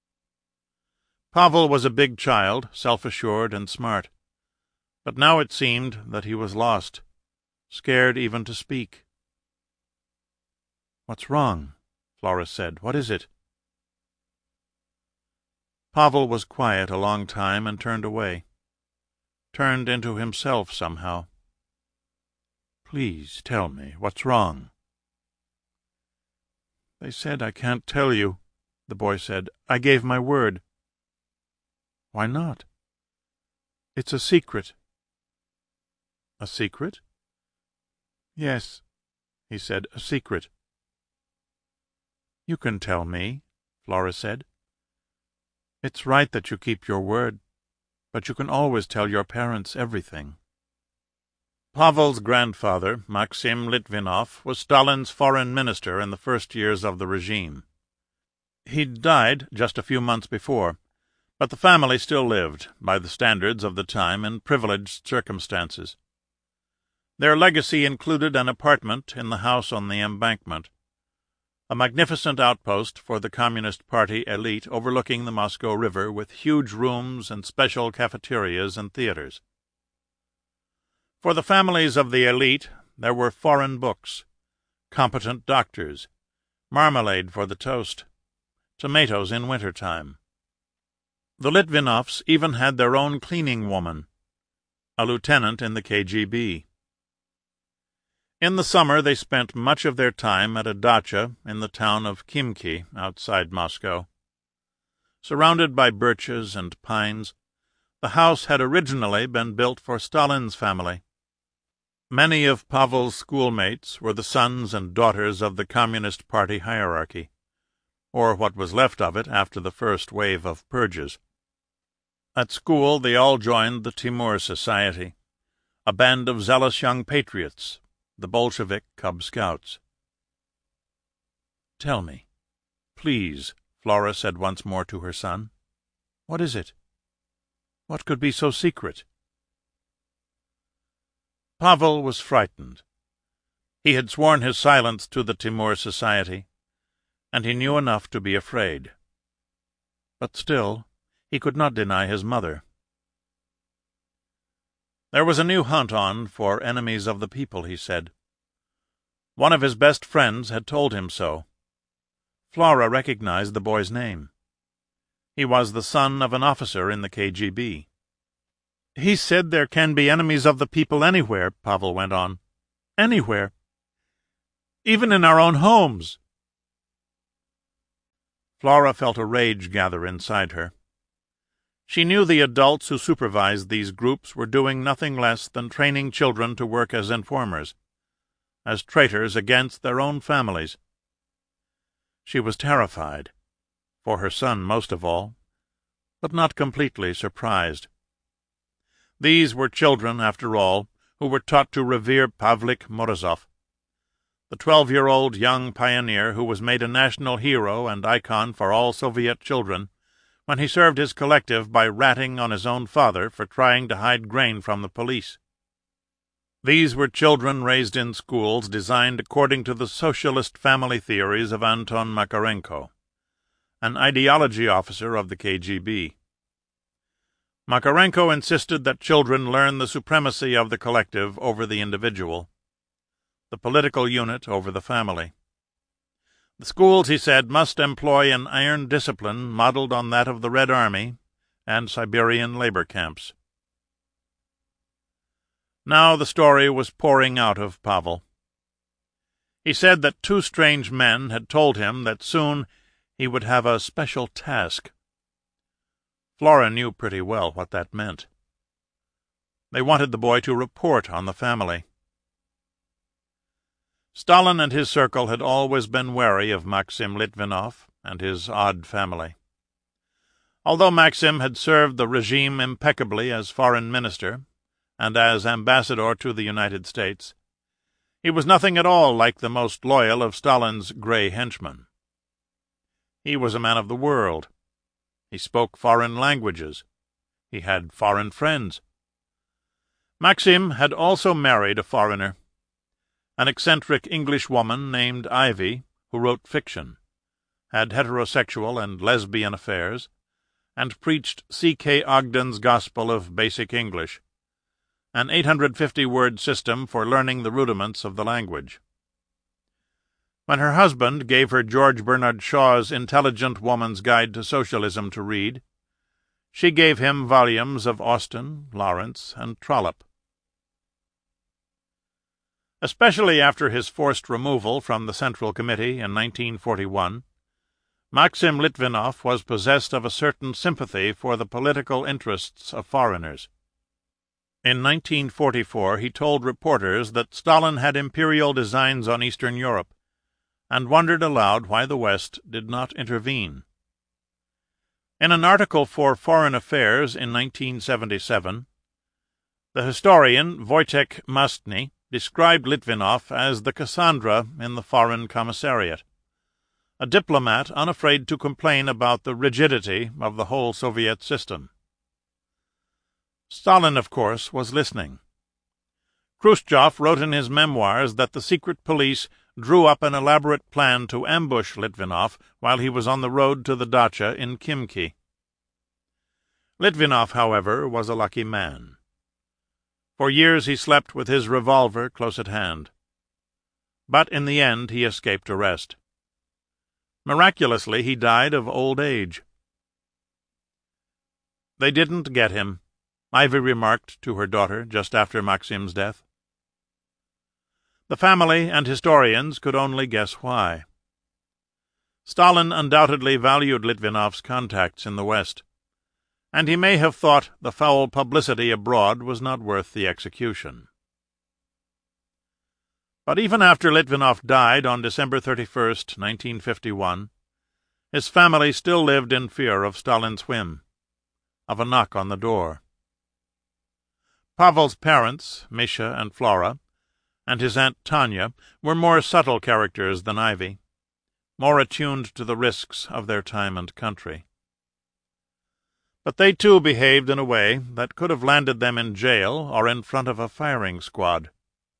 Pavel was a big child, self-assured and smart, but now it seemed that he was lost, scared even to speak. "What's wrong?" Flora said. "What is it?" Pavel was quiet a long time and turned away, turned into himself somehow. "Please tell me, what's wrong?" "They said I can't tell you," the boy said. "I gave my word." "Why not?" "It's a secret." "A secret?" "Yes," he said, "a secret." "You can tell me," Flora said. "It's right that you keep your word, but you can always tell your parents everything." Pavel's grandfather, Maxim Litvinov, was Stalin's foreign minister in the first years of the regime. He'd died just a few months before, but the family still lived, by the standards of the time, in privileged circumstances. Their legacy included an apartment in the house on the embankment, a magnificent outpost for the Communist Party elite overlooking the Moscow River with huge rooms and special cafeterias and theaters. For the families of the elite there were foreign books, competent doctors, marmalade for the toast, tomatoes in winter-time. The Litvinovs even had their own cleaning woman, a lieutenant in the K G B. In the summer they spent much of their time at a dacha in the town of Khimki, outside Moscow. Surrounded by birches and pines, the house had originally been built for Stalin's family. Many of Pavel's schoolmates were the sons and daughters of the Communist Party hierarchy, or what was left of it after the first wave of purges. At school they all joined the Timur Society, a band of zealous young patriots, the Bolshevik Cub Scouts. "Tell me, please," Flora said once more to her son. "What is it? What could be so secret?" Pavel was frightened. He had sworn his silence to the Timur Society, and he knew enough to be afraid. But still, he could not deny his mother. There was a new hunt on for enemies of the people, he said. One of his best friends had told him so. Flora recognized the boy's name. He was the son of an officer in the K G B. "He said there can be enemies of the people anywhere," Pavel went on. "Anywhere. Even in our own homes." Flora felt a rage gather inside her. She knew the adults who supervised these groups were doing nothing less than training children to work as informers, as traitors against their own families. She was terrified, for her son most of all, but not completely surprised. These were children, after all, who were taught to revere Pavlik Morozov, the twelve-year-old young pioneer who was made a national hero and icon for all Soviet children when he served his collective by ratting on his own father for trying to hide grain from the police. These were children raised in schools designed according to the socialist family theories of Anton Makarenko, an ideology officer of the K G B. Makarenko insisted that children learn the supremacy of the collective over the individual, the political unit over the family. The schools, he said, must employ an iron discipline modeled on that of the Red Army and Siberian labor camps. Now the story was pouring out of Pavel. He said that two strange men had told him that soon he would have a special task. Flora knew pretty well what that meant. They wanted the boy to report on the family. Stalin and his circle had always been wary of Maxim Litvinov and his odd family. Although Maxim had served the regime impeccably as foreign minister and as ambassador to the United States, he was nothing at all like the most loyal of Stalin's grey henchmen. He was a man of the world. He spoke foreign languages. He had foreign friends. Maxim had also married a foreigner, an eccentric English woman named Ivy, who wrote fiction, had heterosexual and lesbian affairs, and preached C K Ogden's Gospel of Basic English, an eight hundred fifty word system for learning the rudiments of the language. When her husband gave her George Bernard Shaw's Intelligent Woman's Guide to Socialism to read, she gave him volumes of Austen, Lawrence, and Trollope. Especially after his forced removal from the Central Committee in nineteen forty-one, Maxim Litvinov was possessed of a certain sympathy for the political interests of foreigners. In nineteen forty-four he told reporters that Stalin had imperial designs on Eastern Europe, and wondered aloud why the West did not intervene. In an article for Foreign Affairs in nineteen seventy-seven, the historian Wojciech Mastny described Litvinov as the Cassandra in the Foreign Commissariat, a diplomat unafraid to complain about the rigidity of the whole Soviet system. Stalin, of course, was listening. Khrushchev wrote in his memoirs that the secret police drew up an elaborate plan to ambush Litvinov while he was on the road to the dacha in Khimki. Litvinov, however, was a lucky man. For years he slept with his revolver close at hand. But in the end he escaped arrest. Miraculously he died of old age. "They didn't get him," Ivy remarked to her daughter just after Maxim's death. The family and historians could only guess why. Stalin undoubtedly valued Litvinov's contacts in the West, and he may have thought the foul publicity abroad was not worth the execution. But even after Litvinov died on December thirty-first, nineteen fifty-one, his family still lived in fear of Stalin's whim, of a knock on the door. Pavel's parents, Misha and Flora, and his Aunt Tanya, were more subtle characters than Ivy, more attuned to the risks of their time and country. But they too behaved in a way that could have landed them in jail or in front of a firing squad.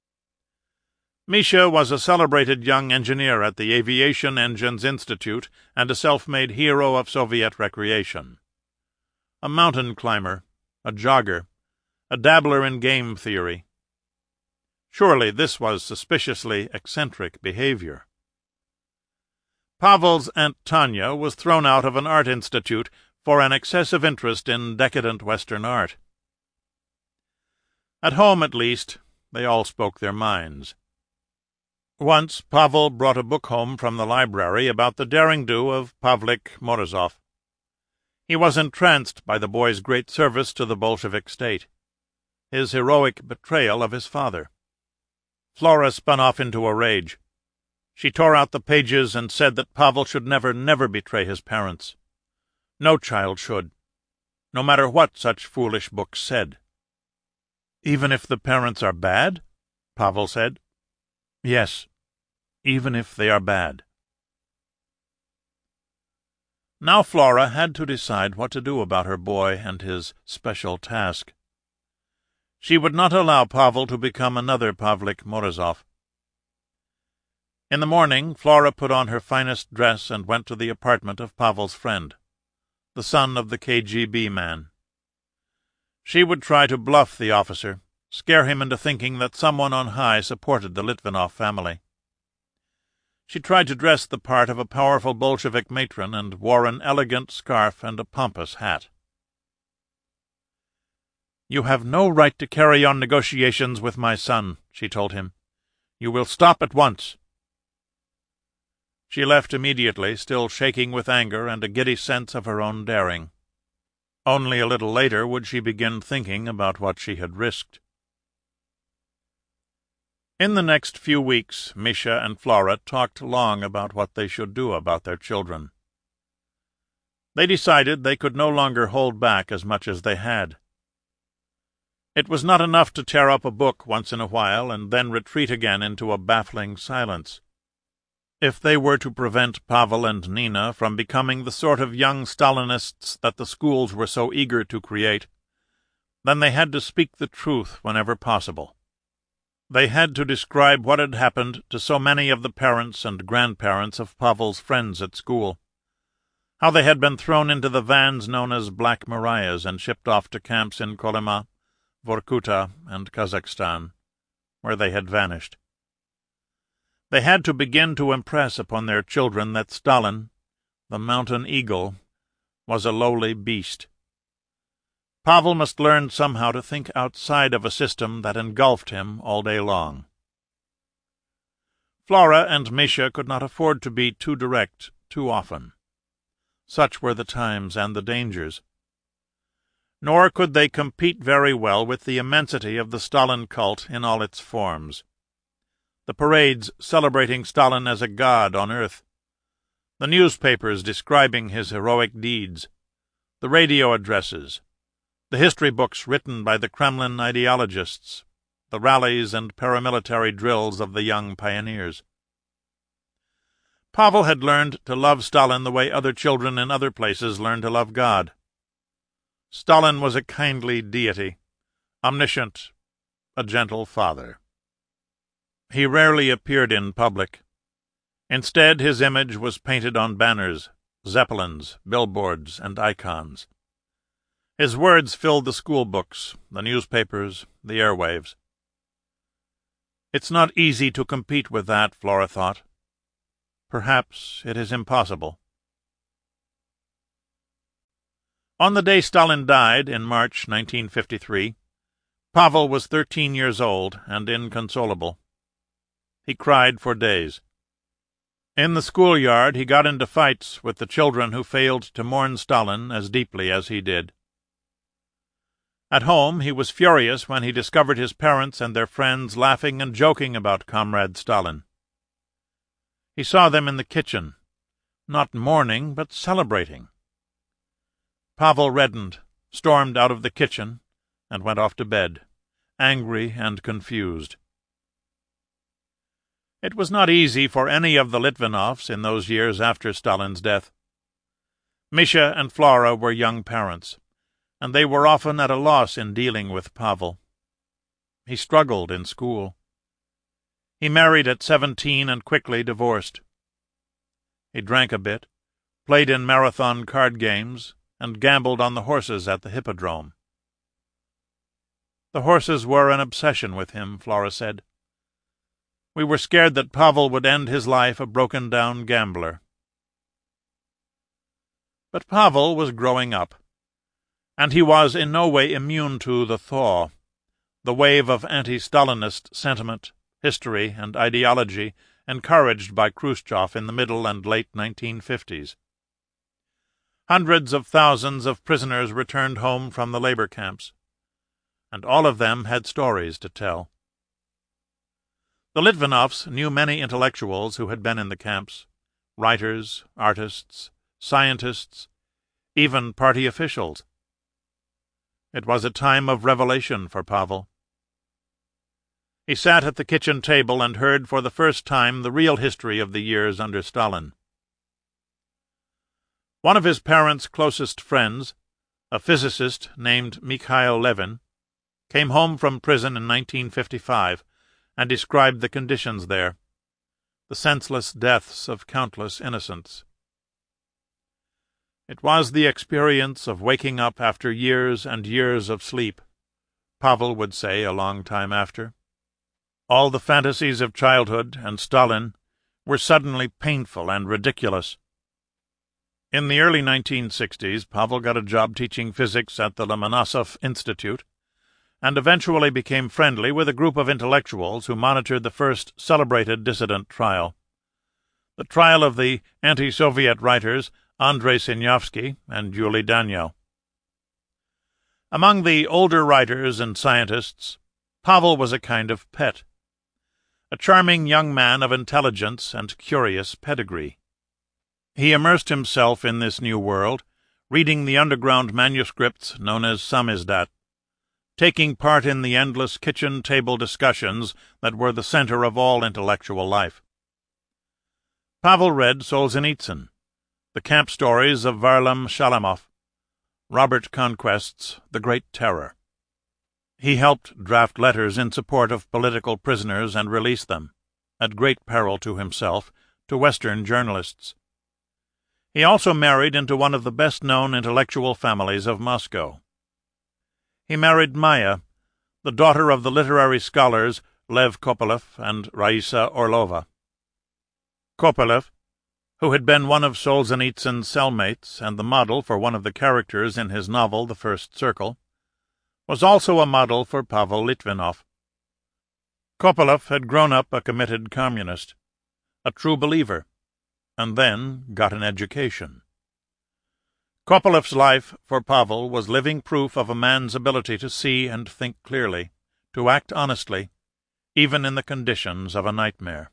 Misha was a celebrated young engineer at the Aviation Engines Institute and a self-made hero of Soviet recreation. A mountain climber, a jogger, a dabbler in game theory. Surely this was suspiciously eccentric behavior. Pavel's Aunt Tanya was thrown out of an art institute for an excessive interest in decadent Western art. At home, at least, they all spoke their minds. Once Pavel brought a book home from the library about the daring-do of Pavlik Morozov. He was entranced by the boy's great service to the Bolshevik state, his heroic betrayal of his father. Flora spun off into a rage. She tore out the pages and said that Pavel should never, never betray his parents. No child should, no matter what such foolish books said. "Even if the parents are bad?" Pavel said. "Yes, even if they are bad." Now Flora had to decide what to do about her boy and his special task. She would not allow Pavel to become another Pavlik Morozov. In the morning, Flora put on her finest dress and went to the apartment of Pavel's friend, the son of the K G B man. She would try to bluff the officer, scare him into thinking that someone on high supported the Litvinov family. She tried to dress the part of a powerful Bolshevik matron and wore an elegant scarf and a pompous hat. "You have no right to carry on negotiations with my son," she told him. "You will stop at once." She left immediately, still shaking with anger and a giddy sense of her own daring. Only a little later would she begin thinking about what she had risked. In the next few weeks, Misha and Flora talked long about what they should do about their children. They decided they could no longer hold back as much as they had. It was not enough to tear up a book once in a while and then retreat again into a baffling silence. If they were to prevent Pavel and Nina from becoming the sort of young Stalinists that the schools were so eager to create, then they had to speak the truth whenever possible. They had to describe what had happened to so many of the parents and grandparents of Pavel's friends at school, how they had been thrown into the vans known as Black Marias and shipped off to camps in Kolyma, Vorkuta, and Kazakhstan, where they had vanished. They had to begin to impress upon their children that Stalin, the mountain eagle, was a lowly beast. Pavel must learn somehow to think outside of a system that engulfed him all day long. Flora and Misha could not afford to be too direct too often. Such were the times and the dangers. Nor could they compete very well with the immensity of the Stalin cult in all its forms. The parades celebrating Stalin as a god on earth, the newspapers describing his heroic deeds, the radio addresses, the history books written by the Kremlin ideologists, the rallies and paramilitary drills of the young pioneers. Pavel had learned to love Stalin the way other children in other places learn to love God. Stalin was a kindly deity, omniscient, a gentle father. He rarely appeared in public. Instead, his image was painted on banners, zeppelins, billboards, and icons. His words filled the school books, the newspapers, the airwaves. It's not easy to compete with that, Flora thought. Perhaps it is impossible. On the day Stalin died, in March nineteen fifty-three, Pavel was thirteen years old and inconsolable. He cried for days. In the schoolyard he got into fights with the children who failed to mourn Stalin as deeply as he did. At home he was furious when he discovered his parents and their friends laughing and joking about Comrade Stalin. He saw them in the kitchen, not mourning, but celebrating. Pavel reddened stormed out of the kitchen, and went off to bed, angry and confused. It was not easy for any of the Litvinovs in those years after Stalin's death. Misha and Flora were young parents, and they were often at a loss in dealing with Pavel. He struggled in school. He married at seventeen and quickly divorced. He drank a bit, played in marathon card games, and gambled on the horses at the hippodrome. The horses were an obsession with him, Flora said. We were scared that Pavel would end his life a broken-down gambler. But Pavel was growing up, and he was in no way immune to the thaw, the wave of anti-Stalinist sentiment, history, and ideology encouraged by Khrushchev in the middle and late nineteen fifties. Hundreds of thousands of prisoners returned home from the labor camps, and all of them had stories to tell. The Litvinovs knew many intellectuals who had been in the camps, writers, artists, scientists, even party officials. It was a time of revelation for Pavel. He sat at the kitchen table and heard for the first time the real history of the years under Stalin. One of his parents' closest friends, a physicist named Mikhail Levin, came home from prison in nineteen fifty-five and described the conditions there, the senseless deaths of countless innocents. It was the experience of waking up after years and years of sleep, Pavel would say a long time after. All the fantasies of childhood and Stalin were suddenly painful and ridiculous. In the early nineteen sixties, Pavel got a job teaching physics at the Lomonosov Institute, and eventually became friendly with a group of intellectuals who monitored the first celebrated dissident trial, the trial of the anti-Soviet writers Andrei Sinyavsky and Yuli Danyo. Among the older writers and scientists, Pavel was a kind of pet, a charming young man of intelligence and curious pedigree. He immersed himself in this new world, reading the underground manuscripts known as samizdat, taking part in the endless kitchen-table discussions that were the center of all intellectual life. Pavel read Solzhenitsyn, the camp stories of Varlam Shalamov, Robert Conquest's The Great Terror. He helped draft letters in support of political prisoners and release them, at great peril to himself, to Western journalists. He also married into one of the best-known intellectual families of Moscow. He married Maya, the daughter of the literary scholars Lev Kopelev and Raisa Orlova. Kopelev, who had been one of Solzhenitsyn's cellmates and the model for one of the characters in his novel The First Circle, was also a model for Pavel Litvinov. Kopelev had grown up a committed communist, a true believer, and then got an education. Kopelev's life for Pavel was living proof of a man's ability to see and think clearly, to act honestly, even in the conditions of a nightmare.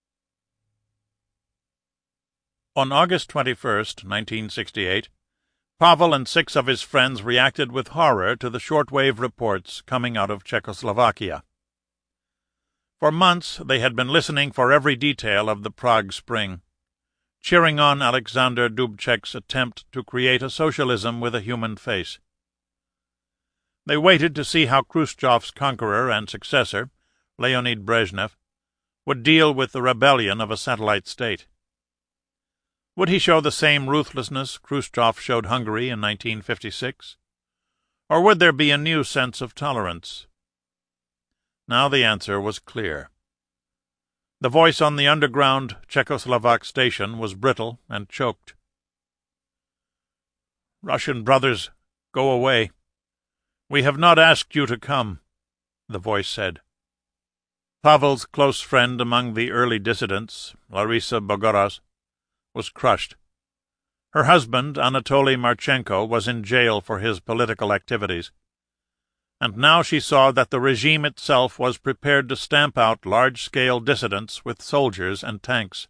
On August twenty-first, nineteen sixty-eight, Pavel and six of his friends reacted with horror to the shortwave reports coming out of Czechoslovakia. For months they had been listening for every detail of the Prague Spring, cheering on Alexander Dubček's attempt to create a socialism with a human face. They waited to see how Khrushchev's conqueror and successor, Leonid Brezhnev, would deal with the rebellion of a satellite state. Would he show the same ruthlessness Khrushchev showed Hungary in nineteen fifty-six? Or would there be a new sense of tolerance? Now the answer was clear. The voice on the underground Czechoslovak station was brittle and choked. "Russian brothers, go away. We have not asked you to come," the voice said. Pavel's close friend among the early dissidents, Larisa Bogoraz, was crushed. Her husband, Anatoly Marchenko, was in jail for his political activities, and now she saw that the regime itself was prepared to stamp out large-scale dissidents with soldiers and tanks.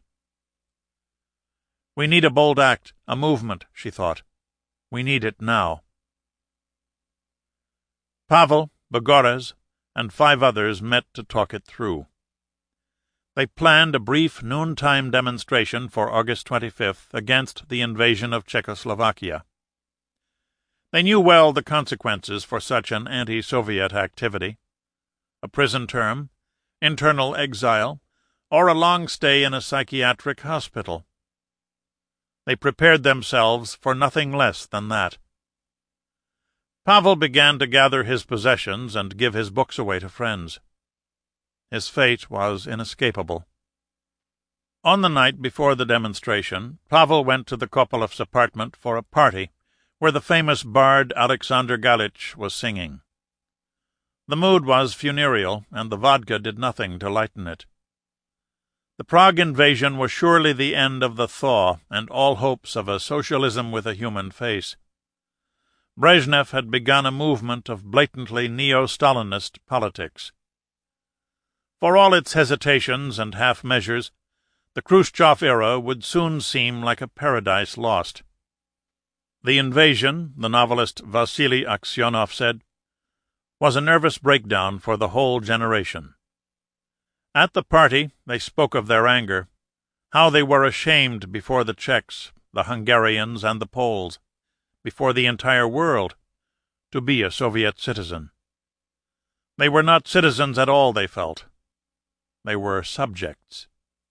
"We need a bold act, a movement," she thought. "We need it now." Pavel, Bogoraz, and five others met to talk it through. They planned a brief noontime demonstration for August twenty-fifth against the invasion of Czechoslovakia. They knew well the consequences for such an anti-Soviet activity: a prison term, internal exile, or a long stay in a psychiatric hospital. They prepared themselves for nothing less than that. Pavel began to gather his possessions and give his books away to friends. His fate was inescapable. On the night before the demonstration, Pavel went to the Kopolov's apartment for a party where the famous bard Alexander Galich was singing. The mood was funereal, and the vodka did nothing to lighten it. The Prague invasion was surely the end of the thaw and all hopes of a socialism with a human face. Brezhnev had begun a movement of blatantly neo-Stalinist politics. For all its hesitations and half-measures, the Khrushchev era would soon seem like a paradise lost. The invasion, the novelist Vasily Aksionov said, was a nervous breakdown for the whole generation. At the party they spoke of their anger, how they were ashamed before the Czechs, the Hungarians, and the Poles, before the entire world, to be a Soviet citizen. They were not citizens at all, they felt. They were subjects.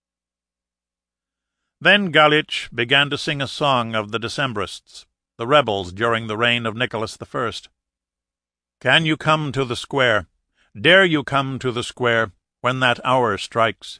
Then Galich began to sing a song of the Decembrists, the rebels during the reign of Nicholas the First. Can you come to the square? Dare you come to the square when that hour strikes?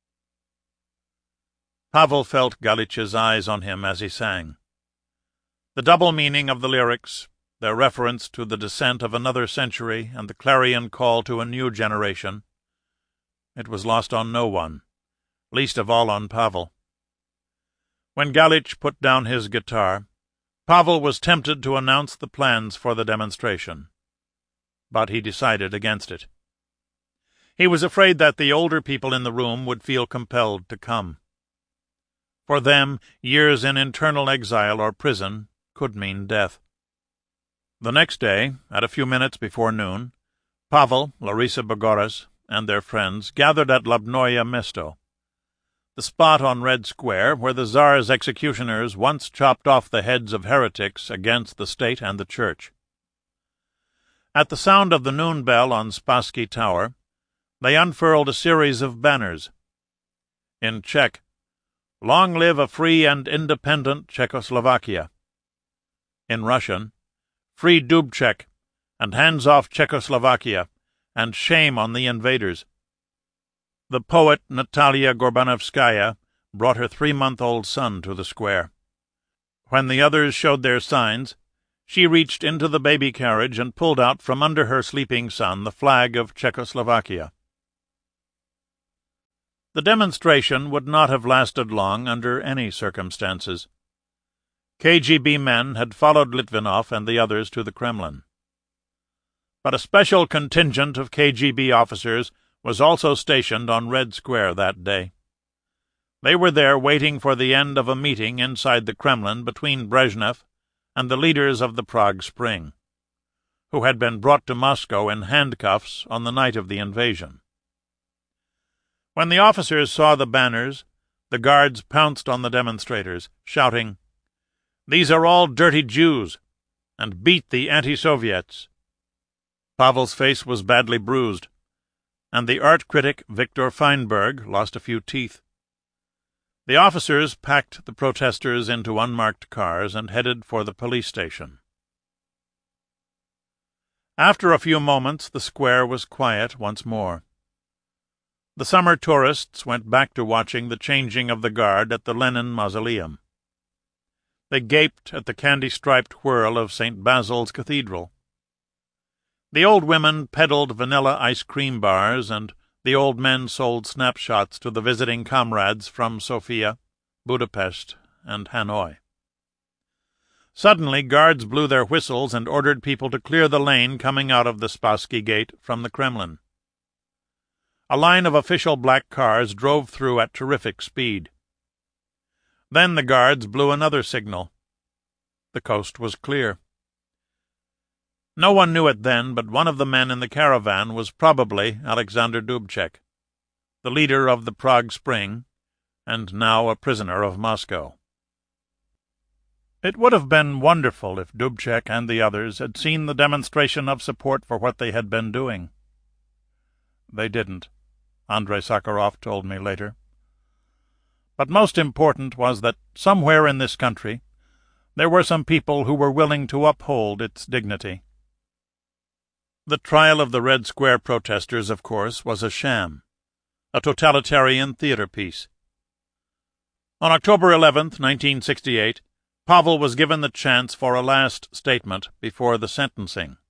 Pavel felt Galich's eyes on him as he sang. The double meaning of the lyrics, their reference to the descent of another century and the clarion call to a new generation, it was lost on no one, least of all on Pavel. When Galich put down his guitar, Pavel was tempted to announce the plans for the demonstration, but he decided against it. He was afraid that the older people in the room would feel compelled to come. For them, years in internal exile or prison could mean death. The next day, at a few minutes before noon, Pavel, Larisa Bogoraz, and their friends gathered at Labnoye Mesto, the spot on Red Square where the Tsar's executioners once chopped off the heads of heretics against the state and the church. At the sound of the noon bell on Spassky Tower, they unfurled a series of banners. In Czech, "Long live a free and independent Czechoslovakia." In Russian, "Free Dubček, and hands off Czechoslovakia, and shame on the invaders." The poet Natalia Gorbanovskaya brought her three-month-old son to the square. When the others showed their signs, she reached into the baby carriage and pulled out from under her sleeping son the flag of Czechoslovakia. The demonstration would not have lasted long under any circumstances. K G B men had followed Litvinov and the others to the Kremlin. But a special contingent of K G B officers was also stationed on Red Square that day. They were there waiting for the end of a meeting inside the Kremlin between Brezhnev and the leaders of the Prague Spring, who had been brought to Moscow in handcuffs on the night of the invasion. When the officers saw the banners, the guards pounced on the demonstrators, shouting, "These are all dirty Jews," and beat the anti-Soviets. Pavel's face was badly bruised, and the art critic Viktor Feinberg lost a few teeth. The officers packed the protesters into unmarked cars and headed for the police station. After a few moments, the square was quiet once more. The summer tourists went back to watching the changing of the guard at the Lenin Mausoleum. They gaped at the candy-striped whirl of Saint Basil's Cathedral. The old women peddled vanilla ice cream bars, and the old men sold snapshots to the visiting comrades from Sofia, Budapest, and Hanoi. Suddenly guards blew their whistles and ordered people to clear the lane coming out of the Spassky Gate from the Kremlin. A line of official black cars drove through at terrific speed. Then the guards blew another signal. The coast was clear. No one knew it then, but one of the men in the caravan was probably Alexander Dubček, the leader of the Prague Spring, and now a prisoner of Moscow. It would have been wonderful if Dubček and the others had seen the demonstration of support for what they had been doing. They didn't, Andrei Sakharov told me later. But most important was that somewhere in this country there were some people who were willing to uphold its dignity. The trial of the Red Square protesters, of course, was a sham, a totalitarian theater piece. On October eleventh, nineteen sixty-eight, Pavel was given the chance for a last statement before the sentencing.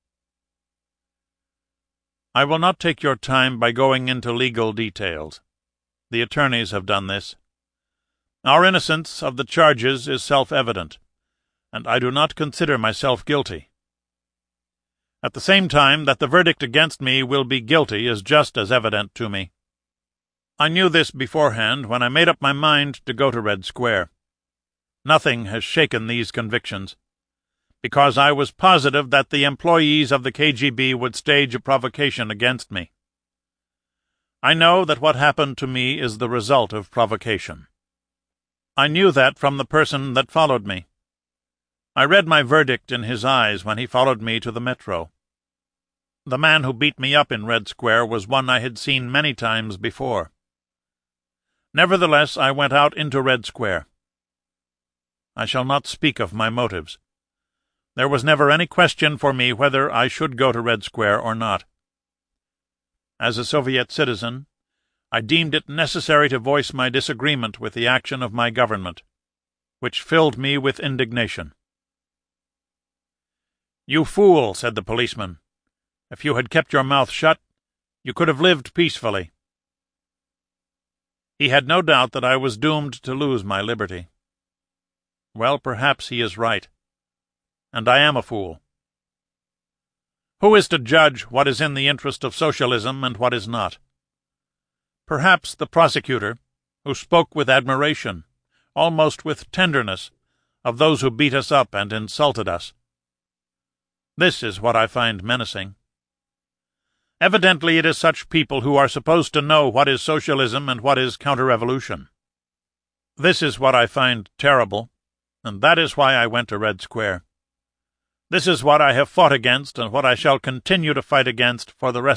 I will not take your time by going into legal details. The attorneys have done this. Our innocence of the charges is self-evident, and I do not consider myself guilty. At the same time, that the verdict against me will be guilty is just as evident to me. I knew this beforehand when I made up my mind to go to Red Square. Nothing has shaken these convictions, because I was positive that the employees of the K G B would stage a provocation against me. I know that what happened to me is the result of provocation. I knew that from the person that followed me. I read my verdict in his eyes when he followed me to the metro. The man who beat me up in Red Square was one I had seen many times before. Nevertheless, I went out into Red Square. I shall not speak of my motives. There was never any question for me whether I should go to Red Square or not. As a Soviet citizen, I deemed it necessary to voice my disagreement with the action of my government, which filled me with indignation. "You fool," said the policeman. "If you had kept your mouth shut, you could have lived peacefully." He had no doubt that I was doomed to lose my liberty. Well, perhaps he is right, and I am a fool. Who is to judge what is in the interest of socialism and what is not? Perhaps the prosecutor, who spoke with admiration, almost with tenderness, of those who beat us up and insulted us. This is what I find menacing. Evidently it is such people who are supposed to know what is socialism and what is counter-revolution. This is what I find terrible, and that is why I went to Red Square. This is what I have fought against and what I shall continue to fight against for the rest